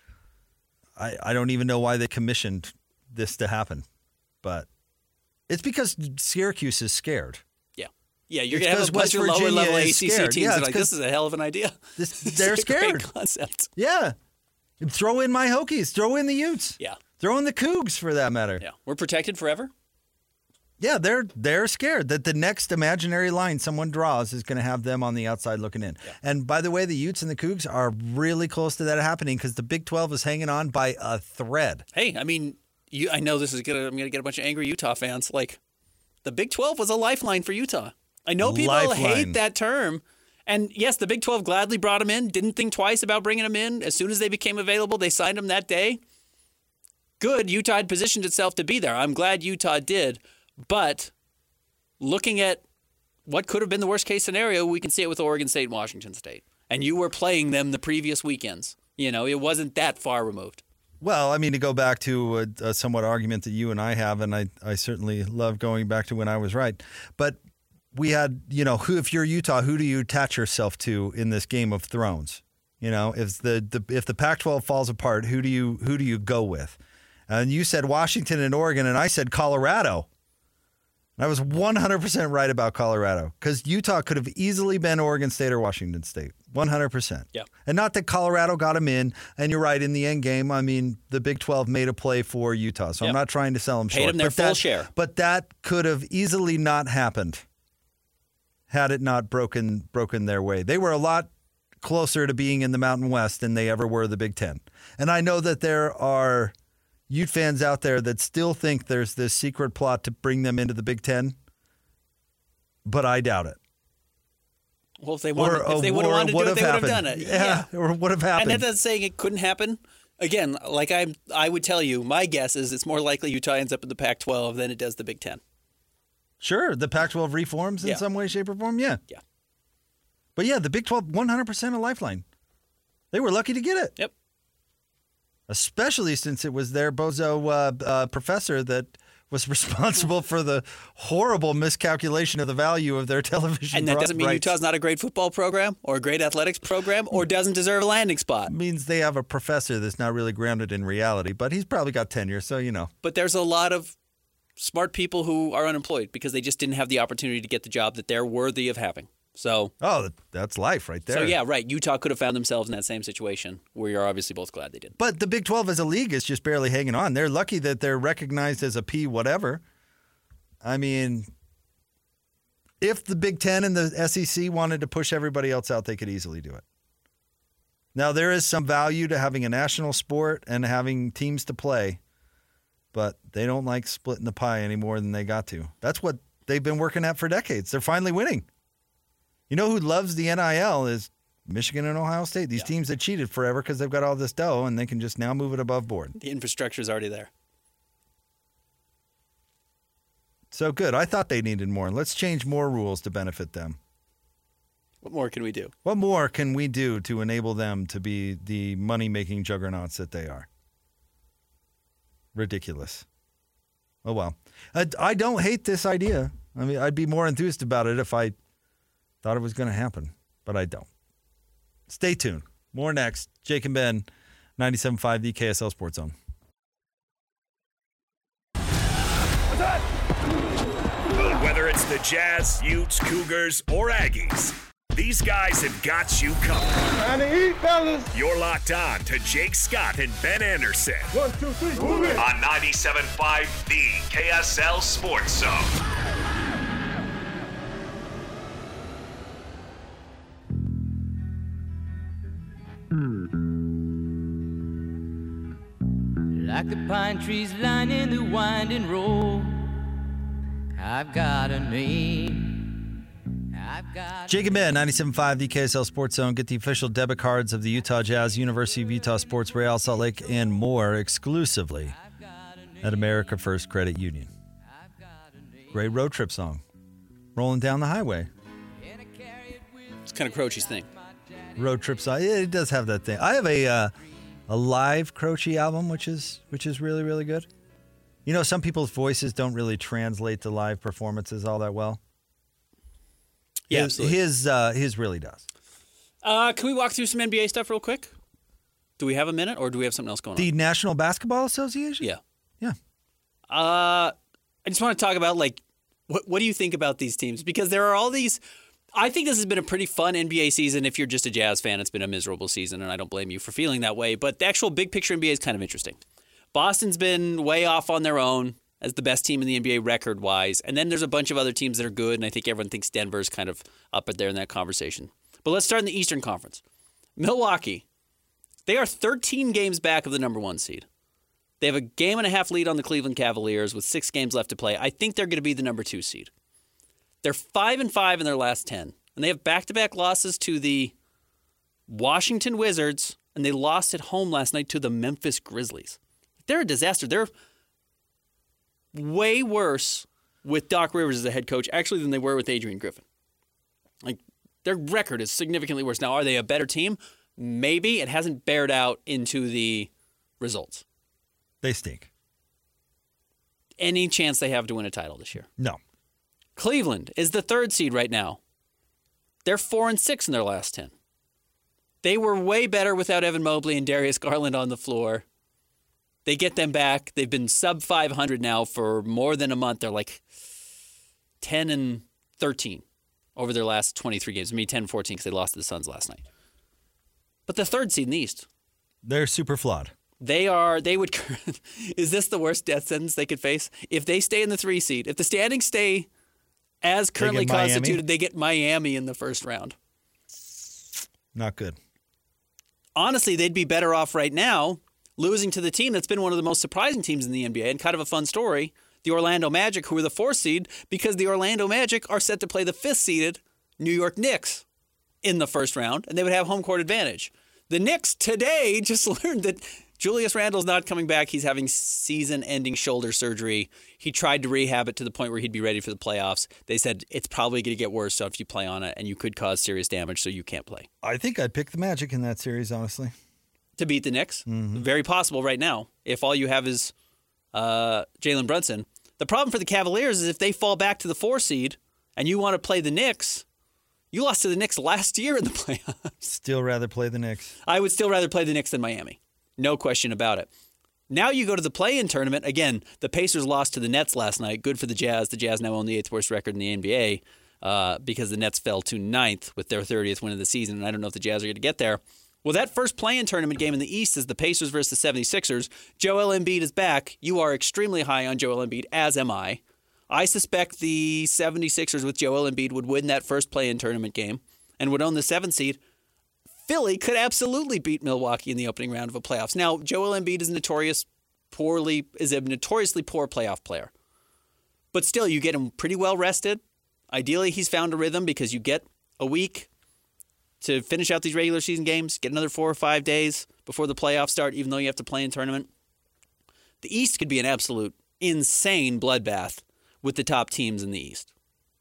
[SPEAKER 5] I, I don't even know why they commissioned this to happen. But it's because Syracuse is scared.
[SPEAKER 6] Yeah. Yeah, you're
[SPEAKER 5] It's
[SPEAKER 6] going to have a
[SPEAKER 5] 'cause West
[SPEAKER 6] bunch of
[SPEAKER 5] Virginia
[SPEAKER 6] lower-level
[SPEAKER 5] is
[SPEAKER 6] A C C
[SPEAKER 5] scared.
[SPEAKER 6] teams
[SPEAKER 5] Yeah,
[SPEAKER 6] that are
[SPEAKER 5] it's
[SPEAKER 6] like,
[SPEAKER 5] 'cause
[SPEAKER 6] this is a hell of an idea.
[SPEAKER 5] This,
[SPEAKER 6] It's
[SPEAKER 5] they're
[SPEAKER 6] a
[SPEAKER 5] scared.
[SPEAKER 6] Great concept.
[SPEAKER 5] Yeah. Throw in my Hokies. Throw in the Utes.
[SPEAKER 6] Yeah.
[SPEAKER 5] Throw in the Cougs, for that matter.
[SPEAKER 6] Yeah. We're protected forever?
[SPEAKER 5] Yeah, they're they're scared that the next imaginary line someone draws is going to have them on the outside looking in.
[SPEAKER 6] Yeah.
[SPEAKER 5] And by the way, the Utes and the Cougs are really close to that happening because the Big twelve is hanging on by a thread.
[SPEAKER 6] Hey, I mean, you. I know this is gonna. I'm gonna get a bunch of angry Utah fans. Like, the Big twelve was a lifeline for Utah. I know people
[SPEAKER 5] Lifeline.
[SPEAKER 6] hate that term, and yes, the Big twelve gladly brought them in. Didn't think twice about bringing them in. As soon as they became available, they signed them that day. Good, Utah had positioned itself to be there. I'm glad Utah did, but looking at what could have been the worst case scenario, we can see it with Oregon State and Washington State, and you were playing them the previous weekends. You know, it wasn't that far removed.
[SPEAKER 5] Well, I mean, to go back to a, a somewhat argument that you and I have, and I, I certainly love going back to when I was right, but we had, you know, who if you're Utah, who do you attach yourself to in this Game of Thrones? You know, if the, the if the Pac twelve falls apart, who do you who do you go with? And you said Washington and Oregon, and I said Colorado. And I was one hundred percent right about Colorado because Utah could have easily been Oregon State or Washington State. one hundred percent.
[SPEAKER 6] Yeah.
[SPEAKER 5] And not that Colorado got them in. And you're right, in the end game, I mean, the Big twelve made a play for Utah. So
[SPEAKER 6] Yep.
[SPEAKER 5] I'm not trying to sell them
[SPEAKER 6] Paid
[SPEAKER 5] short.
[SPEAKER 6] them their
[SPEAKER 5] but
[SPEAKER 6] full
[SPEAKER 5] that,
[SPEAKER 6] share.
[SPEAKER 5] But that could have easily not happened had it not broken broken their way. They were a lot closer to being in the Mountain West than they ever were the Big Ten. And I know that there are Ute fans out there that still think there's this secret plot to bring them into the Big Ten, but I doubt it.
[SPEAKER 6] Well, if they wanted,
[SPEAKER 5] Or-
[SPEAKER 6] if they
[SPEAKER 5] or
[SPEAKER 6] would have wanted to do
[SPEAKER 5] would
[SPEAKER 6] it, they
[SPEAKER 5] have
[SPEAKER 6] would have done
[SPEAKER 5] happened.
[SPEAKER 6] it.
[SPEAKER 5] Yeah, or would have happened.
[SPEAKER 6] And that's saying it couldn't happen. Again, like I, I would tell you, my guess is it's more likely Utah ends up in the Pac twelve than it does the Big Ten.
[SPEAKER 5] Sure, the Pac twelve reforms in
[SPEAKER 6] Yeah.
[SPEAKER 5] some way, shape, or form, yeah.
[SPEAKER 6] Yeah.
[SPEAKER 5] But yeah, the Big twelve, one hundred percent a lifeline. They were lucky to get it.
[SPEAKER 6] Yep.
[SPEAKER 5] Especially since it was their bozo uh, uh, professor that was responsible for the horrible miscalculation of the value of their television
[SPEAKER 6] And that
[SPEAKER 5] ri-
[SPEAKER 6] doesn't mean
[SPEAKER 5] rights.
[SPEAKER 6] Utah's not a great football program or a great athletics program or doesn't deserve a landing spot.
[SPEAKER 5] It means they have a professor that's not really grounded in reality, but he's probably got tenure, so you know.
[SPEAKER 6] But there's a lot of smart people who are unemployed because they just didn't have the opportunity to get the job that they're worthy of having. So,
[SPEAKER 5] Oh, that's life right there.
[SPEAKER 6] so yeah, right. Utah could have found themselves in that same situation where you're obviously both glad they did.
[SPEAKER 5] But the Big twelve as a league is just barely hanging on. They're lucky that they're recognized as a P whatever. I mean, if the Big Ten and the S E C wanted to push everybody else out, they could easily do it. Now, there is some value to having a national sport and having teams to play, but they don't like splitting the pie any more than they got to. That's what they've been working at for decades. They're finally winning. You know who loves the N I L is Michigan and Ohio State. These
[SPEAKER 6] Yeah.
[SPEAKER 5] teams that cheated forever because they've got all this dough and they can just now move it above board.
[SPEAKER 6] The infrastructure's already there.
[SPEAKER 5] So good. I thought they needed more. Let's change more rules to benefit them.
[SPEAKER 6] What more can we do?
[SPEAKER 5] What more can we do to enable them to be the money-making juggernauts that they are? Ridiculous. Oh, well. I, I don't hate this idea. I mean, I'd be more enthused about it if I thought it was going to happen, but I don't. Stay tuned. More next. Jake and Ben, ninety-seven point five, the K S L Sports Zone.
[SPEAKER 2] Whether it's the Jazz, Utes, Cougars, or Aggies, These guys have got you covered.
[SPEAKER 3] Time to eat, fellas.
[SPEAKER 2] You're locked on to Jake Scott and Ben Anderson.
[SPEAKER 3] One, two, three, move it.
[SPEAKER 2] On ninety-seven point five, the K S L Sports Zone.
[SPEAKER 7] Like the pine trees lining the winding road, I've got a name. I've got
[SPEAKER 5] Jake and Ben, ninety-seven point five, the K S L Sports Zone. Get the official debit cards of the Utah Jazz, University of Utah Sports, Real Salt Lake, and more exclusively at America First Credit Union. Great road trip song. Rolling down the highway.
[SPEAKER 6] It's kind of Croce's thing.
[SPEAKER 5] Road trip song. Yeah, it does have that thing. I have a uh, a live Croce album, which is which is really, really good. You know, some people's voices don't really translate to live performances all that well.
[SPEAKER 6] Yeah,
[SPEAKER 5] his
[SPEAKER 6] absolutely.
[SPEAKER 5] his, uh, his really does.
[SPEAKER 6] Uh, can we walk through some N B A stuff real quick? Do we have a minute, or do we have something else going
[SPEAKER 5] The
[SPEAKER 6] on?
[SPEAKER 5] National Basketball Association?
[SPEAKER 6] Yeah.
[SPEAKER 5] Yeah.
[SPEAKER 6] Uh, I just want to talk about, like, what what do you think about these teams? Because there are all these. I think this has been a pretty fun N B A season. If you're just a Jazz fan, it's been a miserable season, and I don't blame you for feeling that way. But the actual big picture N B A is kind of interesting. Boston's been way off on their own as the best team in the N B A record-wise. And then there's a bunch of other teams that are good, and I think everyone thinks Denver's kind of up there in that conversation. But let's start in the Eastern Conference. Milwaukee, they are thirteen games back of the number one seed. They have a game and a half lead on the Cleveland Cavaliers with six games left to play. I think they're going to be the number two seed. They're five and five in their last ten, and they have back-to-back losses to the Washington Wizards, and they lost at home last night to the Memphis Grizzlies. They're a disaster. They're way worse with Doc Rivers as a head coach, actually, than they were with Adrian Griffin. Like, their record is significantly worse. Now, are they a better team? Maybe. It hasn't bared out into the results.
[SPEAKER 5] They stink.
[SPEAKER 6] Any chance they have to win a title this year?
[SPEAKER 5] No.
[SPEAKER 6] Cleveland is the third seed right now. They're four and six in their last ten. They were way better without Evan Mobley and Darius Garland on the floor. They get them back. They've been sub five hundred now for more than a month. They're like ten and thirteen over their last twenty-three games. Maybe ten and fourteen because they lost to the Suns last night. But the third seed in the East.
[SPEAKER 5] They're super flawed.
[SPEAKER 6] They are, they would, is this the worst death sentence they could face? If they stay in the three seed, if the standings stay as currently
[SPEAKER 5] get Miami?
[SPEAKER 6] constituted, they get Miami in the first round.
[SPEAKER 5] Not good.
[SPEAKER 6] Honestly, they'd be better off right now losing to the team that's been one of the most surprising teams in the N B A and kind of a fun story, the Orlando Magic, who are the fourth seed, because the Orlando Magic are set to play the fifth seeded New York Knicks in the first round, and they would have home court advantage. The Knicks today just learned that Julius Randle's not coming back. He's having season-ending shoulder surgery. He tried to rehab it to the point where he'd be ready for the playoffs. They said it's probably going to get worse so if you play on it, and you could cause serious damage, so you can't play.
[SPEAKER 5] I think I'd pick the Magic in that series, honestly.
[SPEAKER 6] To beat the Knicks? Mm-hmm. Very possible right now, if all you have is uh, Jalen Brunson. The problem for the Cavaliers is if they fall back to the four seed and you want to play the Knicks, you lost to the Knicks last year in the playoffs.
[SPEAKER 5] Still rather play the Knicks.
[SPEAKER 6] I would still rather play the Knicks than Miami. No question about it. Now you go to the play-in tournament. Again, the Pacers lost to the Nets last night. Good for the Jazz. The Jazz now own the eighth worst record in the N B A uh, because the Nets fell to ninth with their thirtieth win of the season, and I don't know if the Jazz are going to get there. Well, that first play-in tournament game in the East is the Pacers versus the seventy-sixers. Joel Embiid is back. You are extremely high on Joel Embiid, as am I. I suspect the seventy-sixers with Joel Embiid would win that first play-in tournament game and would own the seventh seed. Philly could absolutely beat Milwaukee in the opening round of a playoffs. Now, Joel Embiid is notorious poorly is a notoriously poor playoff player. But still, you get him pretty well rested. Ideally, he's found a rhythm because you get a week to finish out these regular season games, get another four or five days before the playoffs start, even though you have to play in tournament. The East could be an absolute insane bloodbath with the top teams in the East.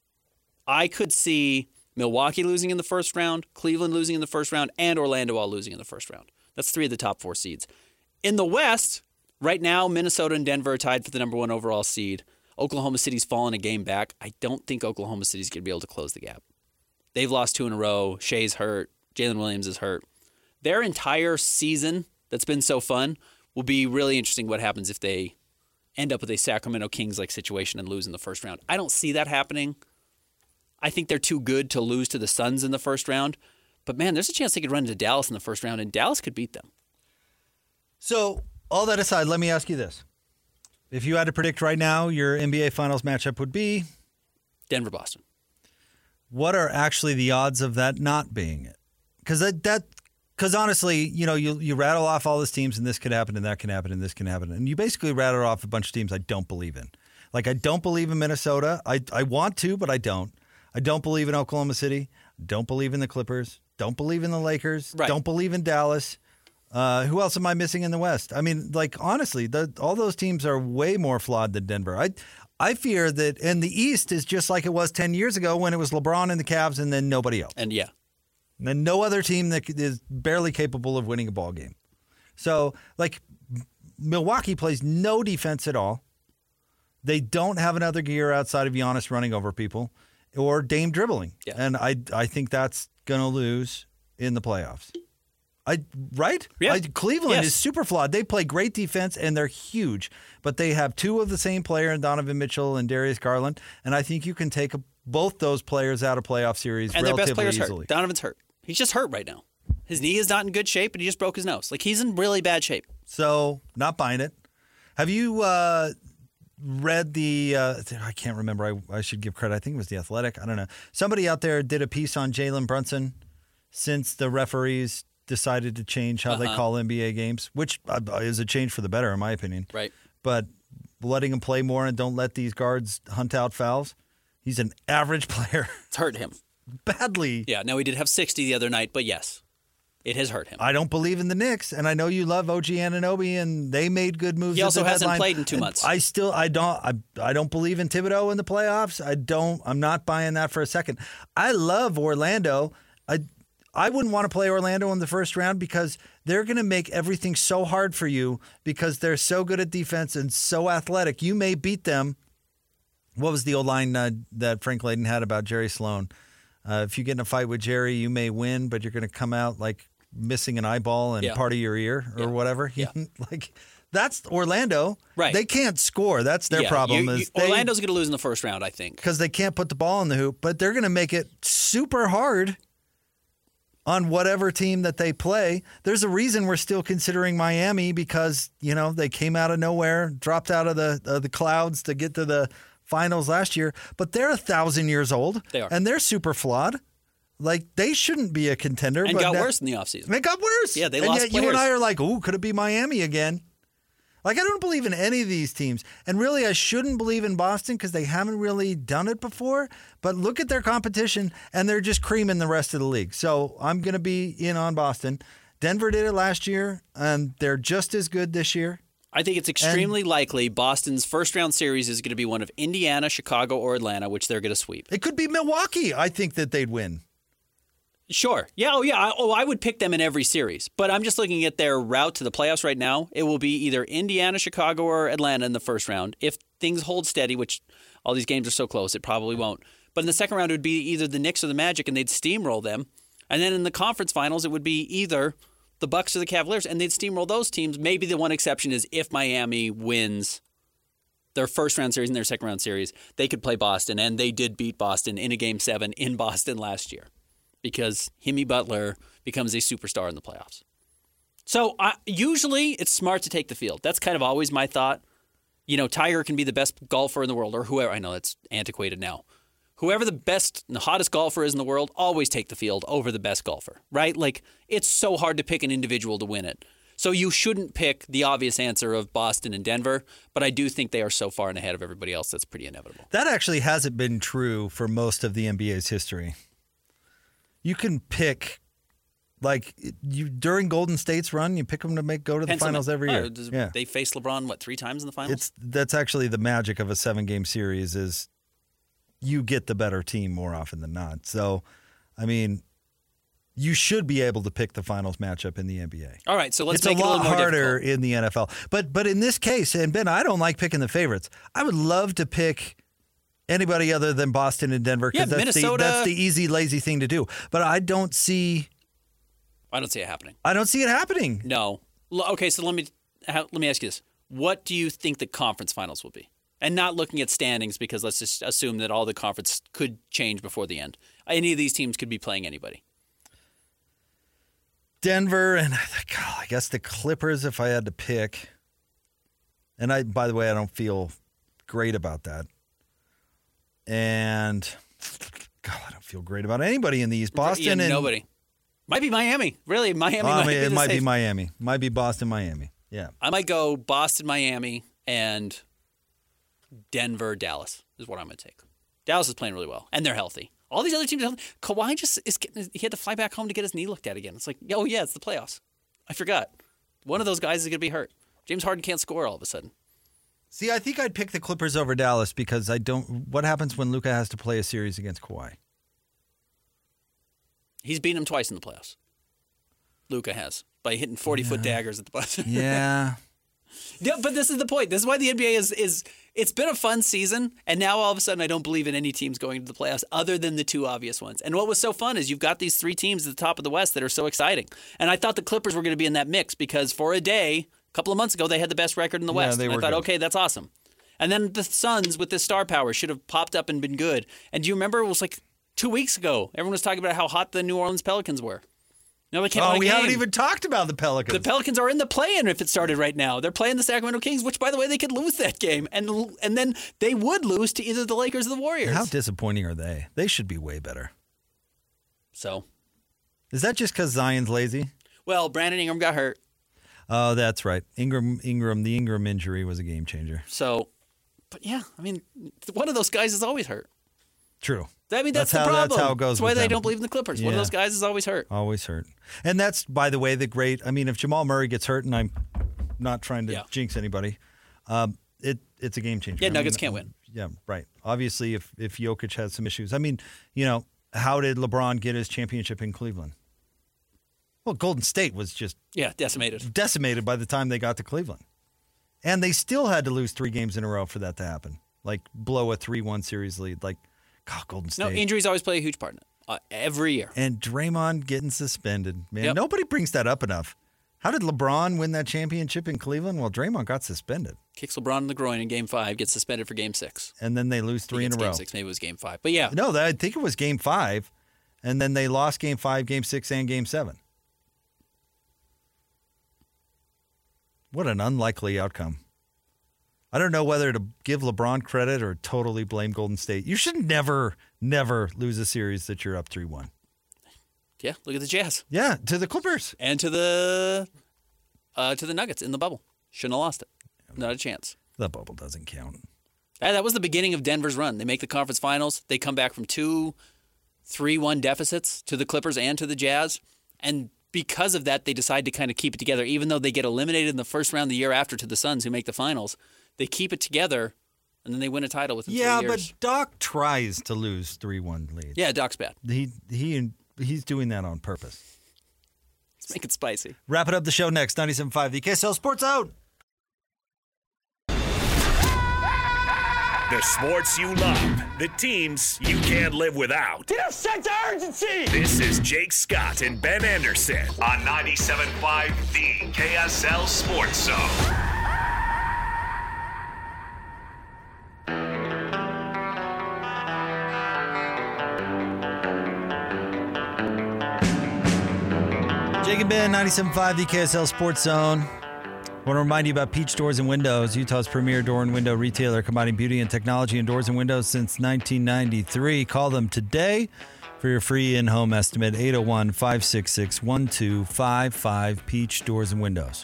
[SPEAKER 6] I could see Milwaukee losing in the first round, Cleveland losing in the first round, and Orlando all losing in the first round. That's three of the top four seeds. In the West, right now, Minnesota and Denver are tied for the number one overall seed. Oklahoma City's fallen a game back. I don't think Oklahoma City's going to be able to close the gap. They've lost two in a row. Shea's hurt. Jalen Williams is hurt. Their entire season that's been so fun will be really interesting what happens if they end up with a Sacramento Kings-like situation and lose in the first round. I don't see that happening. I think they're too good to lose to the Suns in the first round. But, man, there's a chance they could run into Dallas in the first round, and Dallas could beat them.
[SPEAKER 5] So, all that aside, let me ask you this. If you had to predict right now, your N B A Finals matchup would be?
[SPEAKER 6] Denver-Boston.
[SPEAKER 5] What are actually the odds of that not being it? Because that, that, because honestly, you know, you you rattle off all these teams, and this could happen, and that can happen, and this can happen, and you basically rattle off a bunch of teams I don't believe in. Like, I don't believe in Minnesota. I I want to, but I don't. I don't believe in Oklahoma City. Don't believe in the Clippers. Don't believe in the Lakers.
[SPEAKER 6] Right.
[SPEAKER 5] Don't believe in Dallas. Uh, who else am I missing in the West? I mean, like, honestly, the, all those teams are way more flawed than Denver. I I fear that, and the East is just like it was ten years ago when it was LeBron and the Cavs and then nobody else.
[SPEAKER 6] And, yeah.
[SPEAKER 5] And then no other team that is barely capable of winning a ball game. So, like, Milwaukee plays no defense at all. They don't have another gear outside of Giannis running over people or Dame dribbling.
[SPEAKER 6] Yeah.
[SPEAKER 5] And I I think that's going to lose in the playoffs. I Right?
[SPEAKER 6] Yeah.
[SPEAKER 5] I, Cleveland
[SPEAKER 6] Yes.
[SPEAKER 5] is super flawed. They play great defense, and they're huge. But they have two of the same player in Donovan Mitchell and Darius Garland. And I think you can take a, both those players out of playoff series
[SPEAKER 6] And their
[SPEAKER 5] relatively
[SPEAKER 6] best player's
[SPEAKER 5] easily.
[SPEAKER 6] hurt. Donovan's hurt. He's just hurt right now. His knee is not in good shape, and he just broke his nose. Like, he's in really bad shape.
[SPEAKER 5] So, not buying it. Have you uh, read the, uh, I can't remember, I, I should give credit, I think it was The Athletic, I don't know. Somebody out there did a piece on Jalen Brunson since the referees decided to change how
[SPEAKER 6] Uh-huh.
[SPEAKER 5] they call N B A games, which uh, is a change for the better, in my opinion.
[SPEAKER 6] Right.
[SPEAKER 5] But letting him play more and don't let these guards hunt out fouls. He's an average player.
[SPEAKER 6] It's hurt him.
[SPEAKER 5] Badly.
[SPEAKER 6] Yeah, now he did have sixty the other night, but yes, it has hurt him.
[SPEAKER 5] I don't believe in the Knicks, and I know you love O G Anunoby, and they made good moves.
[SPEAKER 6] He
[SPEAKER 5] at
[SPEAKER 6] also
[SPEAKER 5] the
[SPEAKER 6] hasn't
[SPEAKER 5] deadline.
[SPEAKER 6] played in two
[SPEAKER 5] And
[SPEAKER 6] months.
[SPEAKER 5] I still, I don't, I, I don't believe in Thibodeau in the playoffs. I don't. I'm not buying that for a second. I love Orlando. I, I wouldn't want to play Orlando in the first round because they're going to make everything so hard for you because they're so good at defense and so athletic. You may beat them. What was the old line uh, that Frank Layden had about Jerry Sloan? Uh, if you get in a fight with Jerry, you may win, but you're going to come out like missing an eyeball and
[SPEAKER 6] Yeah.
[SPEAKER 5] part of your ear or
[SPEAKER 6] Yeah.
[SPEAKER 5] whatever.
[SPEAKER 6] Yeah.
[SPEAKER 5] Like, that's Orlando.
[SPEAKER 6] Right.
[SPEAKER 5] They can't score. That's their
[SPEAKER 6] Yeah,
[SPEAKER 5] problem.
[SPEAKER 6] you- you-
[SPEAKER 5] is they,
[SPEAKER 6] Orlando's going to lose in the first round, I think.
[SPEAKER 5] because they can't put the ball in the hoop, but they're going to make it super hard on whatever team that they play. There's a reason we're still considering Miami because, you know, they came out of nowhere, dropped out of the uh, the clouds to get to the finals last year, but they're a thousand years old.
[SPEAKER 6] They are.
[SPEAKER 5] And they're super flawed. Like, they shouldn't be a contender.
[SPEAKER 6] And
[SPEAKER 5] but
[SPEAKER 6] got
[SPEAKER 5] now-
[SPEAKER 6] worse in the offseason.
[SPEAKER 5] It got worse.
[SPEAKER 6] Yeah, they
[SPEAKER 5] and
[SPEAKER 6] lost
[SPEAKER 5] yet you and
[SPEAKER 6] players.
[SPEAKER 5] I are like, ooh, could it be Miami again? Like, I don't believe in any of these teams. And really, I shouldn't believe in Boston because they haven't really done it before. But look at their competition, and they're just creaming the rest of the league. So I'm going to be in on Boston. Denver did it last year, and they're just as good this year.
[SPEAKER 6] I think it's extremely likely Boston's first round series is going to be one of Indiana, Chicago, or Atlanta, which they're going to sweep.
[SPEAKER 5] It could be Milwaukee. I think that they'd win.
[SPEAKER 6] Sure. Yeah. Oh, yeah. I- Oh, I would pick them in every series. But I'm just looking at their route to the playoffs right now. It will be either Indiana, Chicago, or Atlanta in the first round. If things hold steady, which all these games are so close, it probably won't. But in the second round, it would be either the Knicks or the Magic, and they'd steamroll them. And then in the conference finals, it would be either the Bucks or the Cavaliers, and they'd steamroll those teams. Maybe the one exception is if Miami wins their first round series and their second round series, they could play Boston, and they did beat Boston in a game seven in Boston last year, because Jimmy Butler becomes a superstar in the playoffs. So uh, usually it's smart to take the field. That's kind of always my thought. You know, Tiger can be the best golfer in the world, or whoever. I know that's antiquated now. Whoever the best, the hottest golfer is in the world, always take the field over the best golfer, right? Like, it's so hard to pick an individual to win it. So you shouldn't pick the obvious answer of Boston and Denver, but I do think they are so far and ahead of everybody else that's pretty inevitable.
[SPEAKER 5] That actually hasn't been true for most of the N B A's history. You can pick, like, you during Golden State's run, you pick them to make go to the
[SPEAKER 6] Hence,
[SPEAKER 5] finals every
[SPEAKER 6] oh,
[SPEAKER 5] year.
[SPEAKER 6] does-
[SPEAKER 5] Yeah.
[SPEAKER 6] They faced LeBron, what, three times in the finals?
[SPEAKER 5] It's that's actually the magic of a seven-game series is you get the better team more often than not. So, I mean, you should be able to pick the finals matchup in the N B A.
[SPEAKER 6] All right, so let's
[SPEAKER 5] it's
[SPEAKER 6] make
[SPEAKER 5] a
[SPEAKER 6] it a
[SPEAKER 5] lot
[SPEAKER 6] little more
[SPEAKER 5] harder
[SPEAKER 6] difficult.
[SPEAKER 5] in the N F L. But but in this case, and Ben, I don't like picking the favorites. I would love to pick anybody other than Boston and Denver because
[SPEAKER 6] Yeah,
[SPEAKER 5] that's, the,
[SPEAKER 6] Minnesota-
[SPEAKER 5] that's the easy, lazy thing to do. But I don't see
[SPEAKER 6] I don't see it happening.
[SPEAKER 5] I don't see it happening.
[SPEAKER 6] No. L- Okay, so let me ha- let me ask you this: what do you think the conference finals will be? And not looking at standings because let's just assume that all the conference could change before the end. Any of these teams could be playing anybody.
[SPEAKER 5] Denver and God, I guess the Clippers if I had to pick. And I, by the way, I don't feel great about that. And God, I don't feel great about anybody in the East. Boston
[SPEAKER 6] yeah,
[SPEAKER 5] and
[SPEAKER 6] nobody. Might be Miami. Really, Miami.
[SPEAKER 5] Oh,
[SPEAKER 6] might
[SPEAKER 5] I mean,
[SPEAKER 6] be
[SPEAKER 5] it
[SPEAKER 6] the
[SPEAKER 5] might
[SPEAKER 6] safe.
[SPEAKER 5] be Miami. Might be Boston, Miami. Yeah.
[SPEAKER 6] I might go Boston, Miami, and Denver, Dallas is what I'm going to take. Dallas is playing really well, and they're healthy. All these other teams are healthy. Kawhi just is getting, he had to fly back home to get his knee looked at again. It's like, oh, yeah, it's the playoffs. I forgot. One of those guys is going to be hurt. James Harden can't score all of a sudden.
[SPEAKER 5] See, I think I'd pick the Clippers over Dallas because I don't. What happens when Luka has to play a series against Kawhi?
[SPEAKER 6] He's beaten him twice in the playoffs. Luka has by hitting forty-foot yeah. daggers at the buzzer.
[SPEAKER 5] Yeah.
[SPEAKER 6] Yeah, but this is the point. This is why the N B A is is. It's been a fun season, and now all of a sudden I don't believe in any teams going to the playoffs other than the two obvious ones. And what was so fun is you've got these three teams at the top of the West that are so exciting. And I thought the Clippers were going to be in that mix because for a day, a couple of months ago, they had the best record in the West.
[SPEAKER 5] Yeah, they
[SPEAKER 6] and I
[SPEAKER 5] were
[SPEAKER 6] thought,
[SPEAKER 5] good.
[SPEAKER 6] okay, that's awesome. And then the Suns with this star power should have popped up and been good. And do you remember it was like two weeks ago, everyone was talking about how hot the New Orleans Pelicans were. No, they can't
[SPEAKER 5] Oh,
[SPEAKER 6] win a
[SPEAKER 5] we
[SPEAKER 6] game.
[SPEAKER 5] haven't even talked about the Pelicans.
[SPEAKER 6] The Pelicans are in the play-in if it started right now. They're playing the Sacramento Kings, which, by the way, they could lose that game. And and then they would lose to either the Lakers or the Warriors.
[SPEAKER 5] How disappointing are they? They should be way better.
[SPEAKER 6] So,
[SPEAKER 5] Is that just because Zion's lazy?
[SPEAKER 6] well, Brandon Ingram got hurt.
[SPEAKER 5] Oh, that's right. Ingram, Ingram, the Ingram injury was a game changer.
[SPEAKER 6] So, but yeah, I mean, one of those guys is always hurt.
[SPEAKER 5] True.
[SPEAKER 6] I mean, that's,
[SPEAKER 5] That's
[SPEAKER 6] the
[SPEAKER 5] how-
[SPEAKER 6] problem.
[SPEAKER 5] that's how it goes
[SPEAKER 6] That's why
[SPEAKER 5] with
[SPEAKER 6] they
[SPEAKER 5] them.
[SPEAKER 6] don't believe in the Clippers. One of
[SPEAKER 5] Yeah.
[SPEAKER 6] those guys is always hurt.
[SPEAKER 5] Always hurt. And that's, by the way, the great. I mean, if Jamal Murray gets hurt, and I'm not trying to
[SPEAKER 6] Yeah.
[SPEAKER 5] jinx anybody, um, it it's a game changer.
[SPEAKER 6] Yeah,
[SPEAKER 5] I
[SPEAKER 6] Nuggets
[SPEAKER 5] mean,
[SPEAKER 6] can't win.
[SPEAKER 5] Yeah, right. Obviously, if if Jokic has some issues, I mean, you know, how did LeBron get his championship in Cleveland? Well, Golden State was just
[SPEAKER 6] Yeah, decimated.
[SPEAKER 5] decimated by the time they got to Cleveland, and they still had to lose three games in a row for that to happen. Like blow a three one series lead. Like, God, Golden State.
[SPEAKER 6] No, injuries always play a huge part in it. Uh, every year.
[SPEAKER 5] And Draymond getting suspended. Man,
[SPEAKER 6] Yep.
[SPEAKER 5] nobody brings that up enough. How did LeBron win that championship in Cleveland? Well, Draymond got suspended.
[SPEAKER 6] Kicks LeBron in the groin in game five, gets suspended for game six.
[SPEAKER 5] And then they lose three in a
[SPEAKER 6] Gets game
[SPEAKER 5] row.
[SPEAKER 6] six, maybe it was game five. But yeah,
[SPEAKER 5] No, that, I think it was game five. And then they lost game five, game six, and game seven. What an unlikely outcome. I don't know whether to give LeBron credit or totally blame Golden State. You should never, never lose a series that you're up three one.
[SPEAKER 6] yeah, look at the Jazz.
[SPEAKER 5] Yeah, to the Clippers.
[SPEAKER 6] And to the uh, to the Nuggets in the bubble. Shouldn't have lost it. Not a chance.
[SPEAKER 5] The bubble doesn't count.
[SPEAKER 6] Uh, That was the beginning of Denver's run. They make the conference finals. They come back from two three one deficits to the Clippers and to the Jazz. And because of that, they decide to kind of keep it together. Even though they get eliminated in the first round the year after to the Suns, who make the finals, they keep it together, and then they win a title within
[SPEAKER 5] Yeah,
[SPEAKER 6] three years.
[SPEAKER 5] but Doc tries to lose three one leads.
[SPEAKER 6] Yeah, Doc's bad.
[SPEAKER 5] He he he's doing that on purpose.
[SPEAKER 6] Let's make it spicy.
[SPEAKER 5] Wrap it up the show next. ninety-seven point five The K S L Sports Out.
[SPEAKER 2] The sports you love, the teams you can't live without.
[SPEAKER 3] Get a sense of urgency!
[SPEAKER 2] This is Jake Scott and Ben Anderson on ninety-seven point five The K S L Sports Zone.
[SPEAKER 5] Jake and Ben, ninety-seven point five The K S L Sports Zone. I want to remind you about Peach Doors and Windows, Utah's premier door and window retailer, combining beauty and technology in doors and windows since nineteen ninety-three. Call them today for your free in-home estimate, eight oh one, five six six, one two five five, Peach Doors and Windows.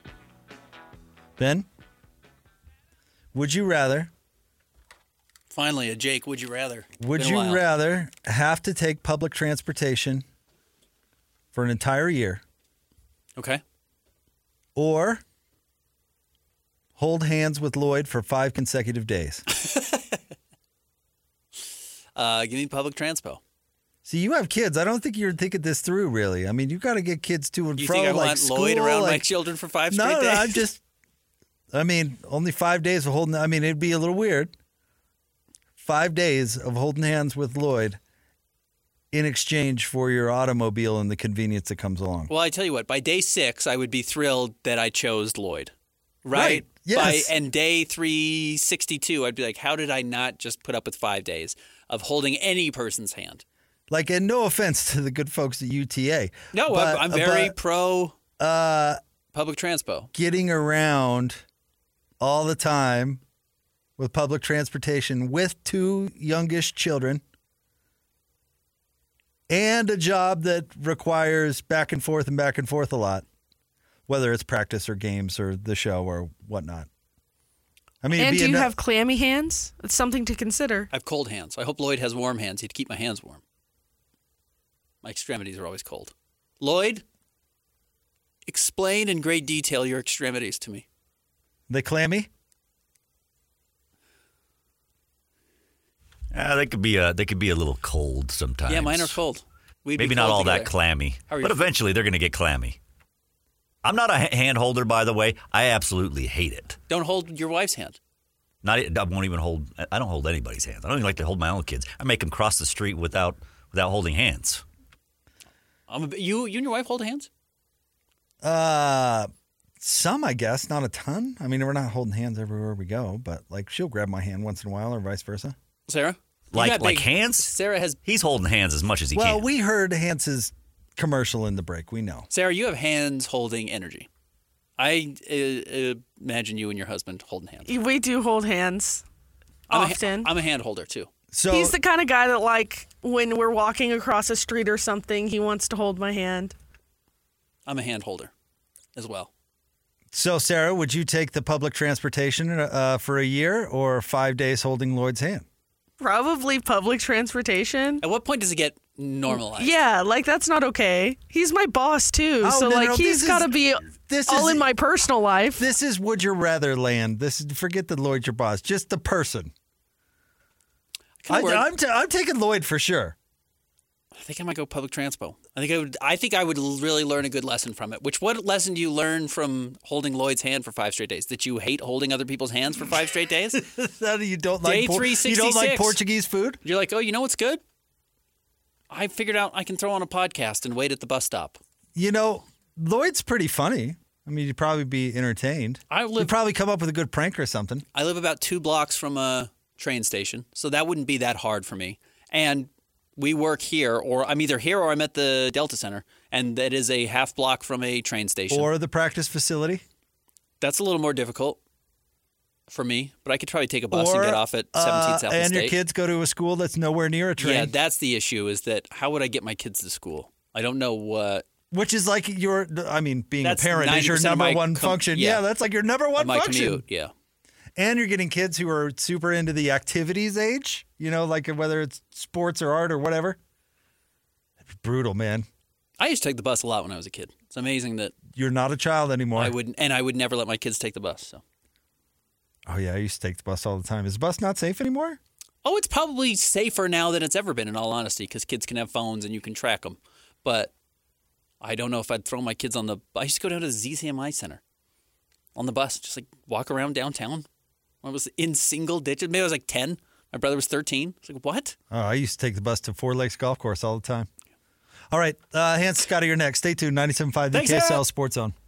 [SPEAKER 5] Ben, would you rather,
[SPEAKER 6] Finally, a Jake, would you rather?
[SPEAKER 5] would
[SPEAKER 6] Been a
[SPEAKER 5] you
[SPEAKER 6] while.
[SPEAKER 5] rather have to take public transportation for an entire year
[SPEAKER 6] Okay.
[SPEAKER 5] or hold hands with Lloyd for five consecutive days?
[SPEAKER 6] Uh, give me public transpo.
[SPEAKER 5] See, you have kids. I don't think you're thinking this through, really. I mean, you got to get kids to and
[SPEAKER 6] Do you
[SPEAKER 5] fro.
[SPEAKER 6] think I
[SPEAKER 5] like
[SPEAKER 6] want
[SPEAKER 5] school,
[SPEAKER 6] Lloyd around my
[SPEAKER 5] like,
[SPEAKER 6] children for five
[SPEAKER 5] no,
[SPEAKER 6] straight
[SPEAKER 5] no,
[SPEAKER 6] days?
[SPEAKER 5] I'm just. I mean, only five days of holding. I mean, it'd be a little weird. Five days of holding hands with Lloyd in exchange for your automobile and the convenience that comes along.
[SPEAKER 6] Well, I tell you what, by day six, I would be thrilled that I chose Lloyd. Right?
[SPEAKER 5] Yes.
[SPEAKER 6] By, and day three sixty-two, I'd be like, how did I not just put up with five days of holding any person's hand?
[SPEAKER 5] Like, and no offense to the good folks at U T A.
[SPEAKER 6] No,
[SPEAKER 5] but,
[SPEAKER 6] I'm, I'm very
[SPEAKER 5] but,
[SPEAKER 6] pro
[SPEAKER 5] uh,
[SPEAKER 6] public transpo.
[SPEAKER 5] Getting around all the time with public transportation with two youngish children and a job that requires back and forth and back and forth a lot, whether it's practice or games or the show or whatnot. I mean,
[SPEAKER 1] and do you
[SPEAKER 5] enough-
[SPEAKER 1] have clammy hands? It's something to consider.
[SPEAKER 6] I have cold hands. I hope Lloyd has warm hands. He'd keep my hands warm. My extremities are always cold. Lloyd, explain in great detail your extremities to me.
[SPEAKER 5] They clammy?
[SPEAKER 8] Uh, they could be a they could be a little cold sometimes.
[SPEAKER 6] Yeah, mine are cold. We'd be
[SPEAKER 8] Maybe not
[SPEAKER 6] cold
[SPEAKER 8] all that
[SPEAKER 6] together.
[SPEAKER 8] clammy,
[SPEAKER 6] How are your
[SPEAKER 8] but
[SPEAKER 6] feet?
[SPEAKER 8] eventually they're going to get clammy. I'm not a ha- hand holder, by the way. I absolutely hate it.
[SPEAKER 6] Don't hold your wife's hand.
[SPEAKER 8] Not I won't even hold. I don't hold anybody's hands. I don't even like to hold my own kids. I make them cross the street without without holding hands.
[SPEAKER 6] I'm a, you, you and your wife hold hands?
[SPEAKER 5] Uh, some, I guess, not a ton. I mean, we're not holding hands everywhere we go, but like she'll grab my hand once in a while or vice versa.
[SPEAKER 6] Sarah? You
[SPEAKER 8] Like
[SPEAKER 6] got
[SPEAKER 8] like
[SPEAKER 6] big-
[SPEAKER 8] hands.
[SPEAKER 6] Sarah has
[SPEAKER 8] He's holding hands as much as he
[SPEAKER 5] Well,
[SPEAKER 8] can.
[SPEAKER 5] we heard Hans's commercial in the break. We know.
[SPEAKER 6] Sarah, you have hands holding energy. I uh, uh, imagine you and your husband holding hands.
[SPEAKER 1] We do hold hands
[SPEAKER 6] I'm
[SPEAKER 1] often.
[SPEAKER 6] A, ha- I'm a hand holder too.
[SPEAKER 5] So
[SPEAKER 1] He's the kind of guy that, like, when we're walking across a street or something, he wants to hold my hand.
[SPEAKER 6] I'm a hand holder as well.
[SPEAKER 5] So, Sarah, would you take the public transportation uh, for a year or five days holding Lloyd's hand?
[SPEAKER 1] Probably public transportation.
[SPEAKER 6] At what point does it get normalized?
[SPEAKER 1] Yeah, like, that's not okay. He's my boss, too.
[SPEAKER 5] Oh,
[SPEAKER 1] so,
[SPEAKER 5] no,
[SPEAKER 1] like,
[SPEAKER 5] no,
[SPEAKER 1] he's
[SPEAKER 5] this
[SPEAKER 1] got to
[SPEAKER 5] is-
[SPEAKER 1] be
[SPEAKER 5] this
[SPEAKER 1] all
[SPEAKER 5] is-
[SPEAKER 1] in my personal life.
[SPEAKER 5] This is would you rather land. This is forget the Lloyd your boss, just the person. I,
[SPEAKER 6] Kinda worried.
[SPEAKER 5] I'm, t- I'm taking Lloyd for sure.
[SPEAKER 6] I think I might go public transpo. I think I would. I think I would l- really learn a good lesson from it. Which what lesson do you learn from holding Lloyd's hand for five straight days? That you hate holding other people's hands for five straight days?
[SPEAKER 5] That you don't
[SPEAKER 6] Day
[SPEAKER 5] like por-
[SPEAKER 6] three
[SPEAKER 5] you don't like
[SPEAKER 6] sixty-six.
[SPEAKER 5] Portuguese food?
[SPEAKER 6] You're like, oh, you know what's good? I figured out I can throw on a podcast and wait at the bus stop.
[SPEAKER 5] You know, Lloyd's pretty funny. I mean, you'd probably be entertained.
[SPEAKER 6] I live-
[SPEAKER 5] You'd probably come up with a good prank or something.
[SPEAKER 6] I live about two blocks from a train station, so that wouldn't be that hard for me. And we work here, or I'm either here or I'm at the Delta Center, and that is a half block from a train station.
[SPEAKER 5] Or the practice facility.
[SPEAKER 6] That's a little more difficult for me, but I could probably take a bus
[SPEAKER 5] or,
[SPEAKER 6] and get off at seventeenth
[SPEAKER 5] uh,
[SPEAKER 6] South
[SPEAKER 5] And
[SPEAKER 6] State.
[SPEAKER 5] your kids go to a school that's nowhere near a train.
[SPEAKER 6] Yeah, that's the issue. Is that how would I get my kids to school? I don't know what.
[SPEAKER 5] Which is like your, I mean, being
[SPEAKER 6] That's
[SPEAKER 5] a parent is your
[SPEAKER 6] ninety percent of
[SPEAKER 5] number
[SPEAKER 6] my
[SPEAKER 5] one
[SPEAKER 6] com-
[SPEAKER 5] function.
[SPEAKER 6] yeah.
[SPEAKER 5] Yeah, that's like your number one
[SPEAKER 6] my
[SPEAKER 5] function.
[SPEAKER 6] commute, yeah.
[SPEAKER 5] And you're getting kids who are super into the activities age, you know, like whether it's sports or art or whatever. Brutal, man.
[SPEAKER 6] I used to take the bus a lot when I was a kid. It's amazing that
[SPEAKER 5] You're not a child anymore.
[SPEAKER 6] I would, and I would never let my kids take the bus. So,
[SPEAKER 5] Oh, yeah, I used to take the bus all the time. Is the bus not safe anymore?
[SPEAKER 6] oh, it's probably safer now than it's ever been, in all honesty, because kids can have phones and you can track them. But I don't know if I'd throw my kids on the. I used to go down to the Z C M I Center on the bus, just like walk around downtown. I was in single digits. Maybe I was like ten. My brother was thirteen. It's like, what?
[SPEAKER 5] Oh, I used to take the bus to Four Lakes Golf Course all the time. All right, uh, Hans, Scotty, you're next. Stay tuned. ninety-seven point five, the
[SPEAKER 6] Thanks,
[SPEAKER 5] K S L
[SPEAKER 6] Sarah.
[SPEAKER 5] Sports Zone.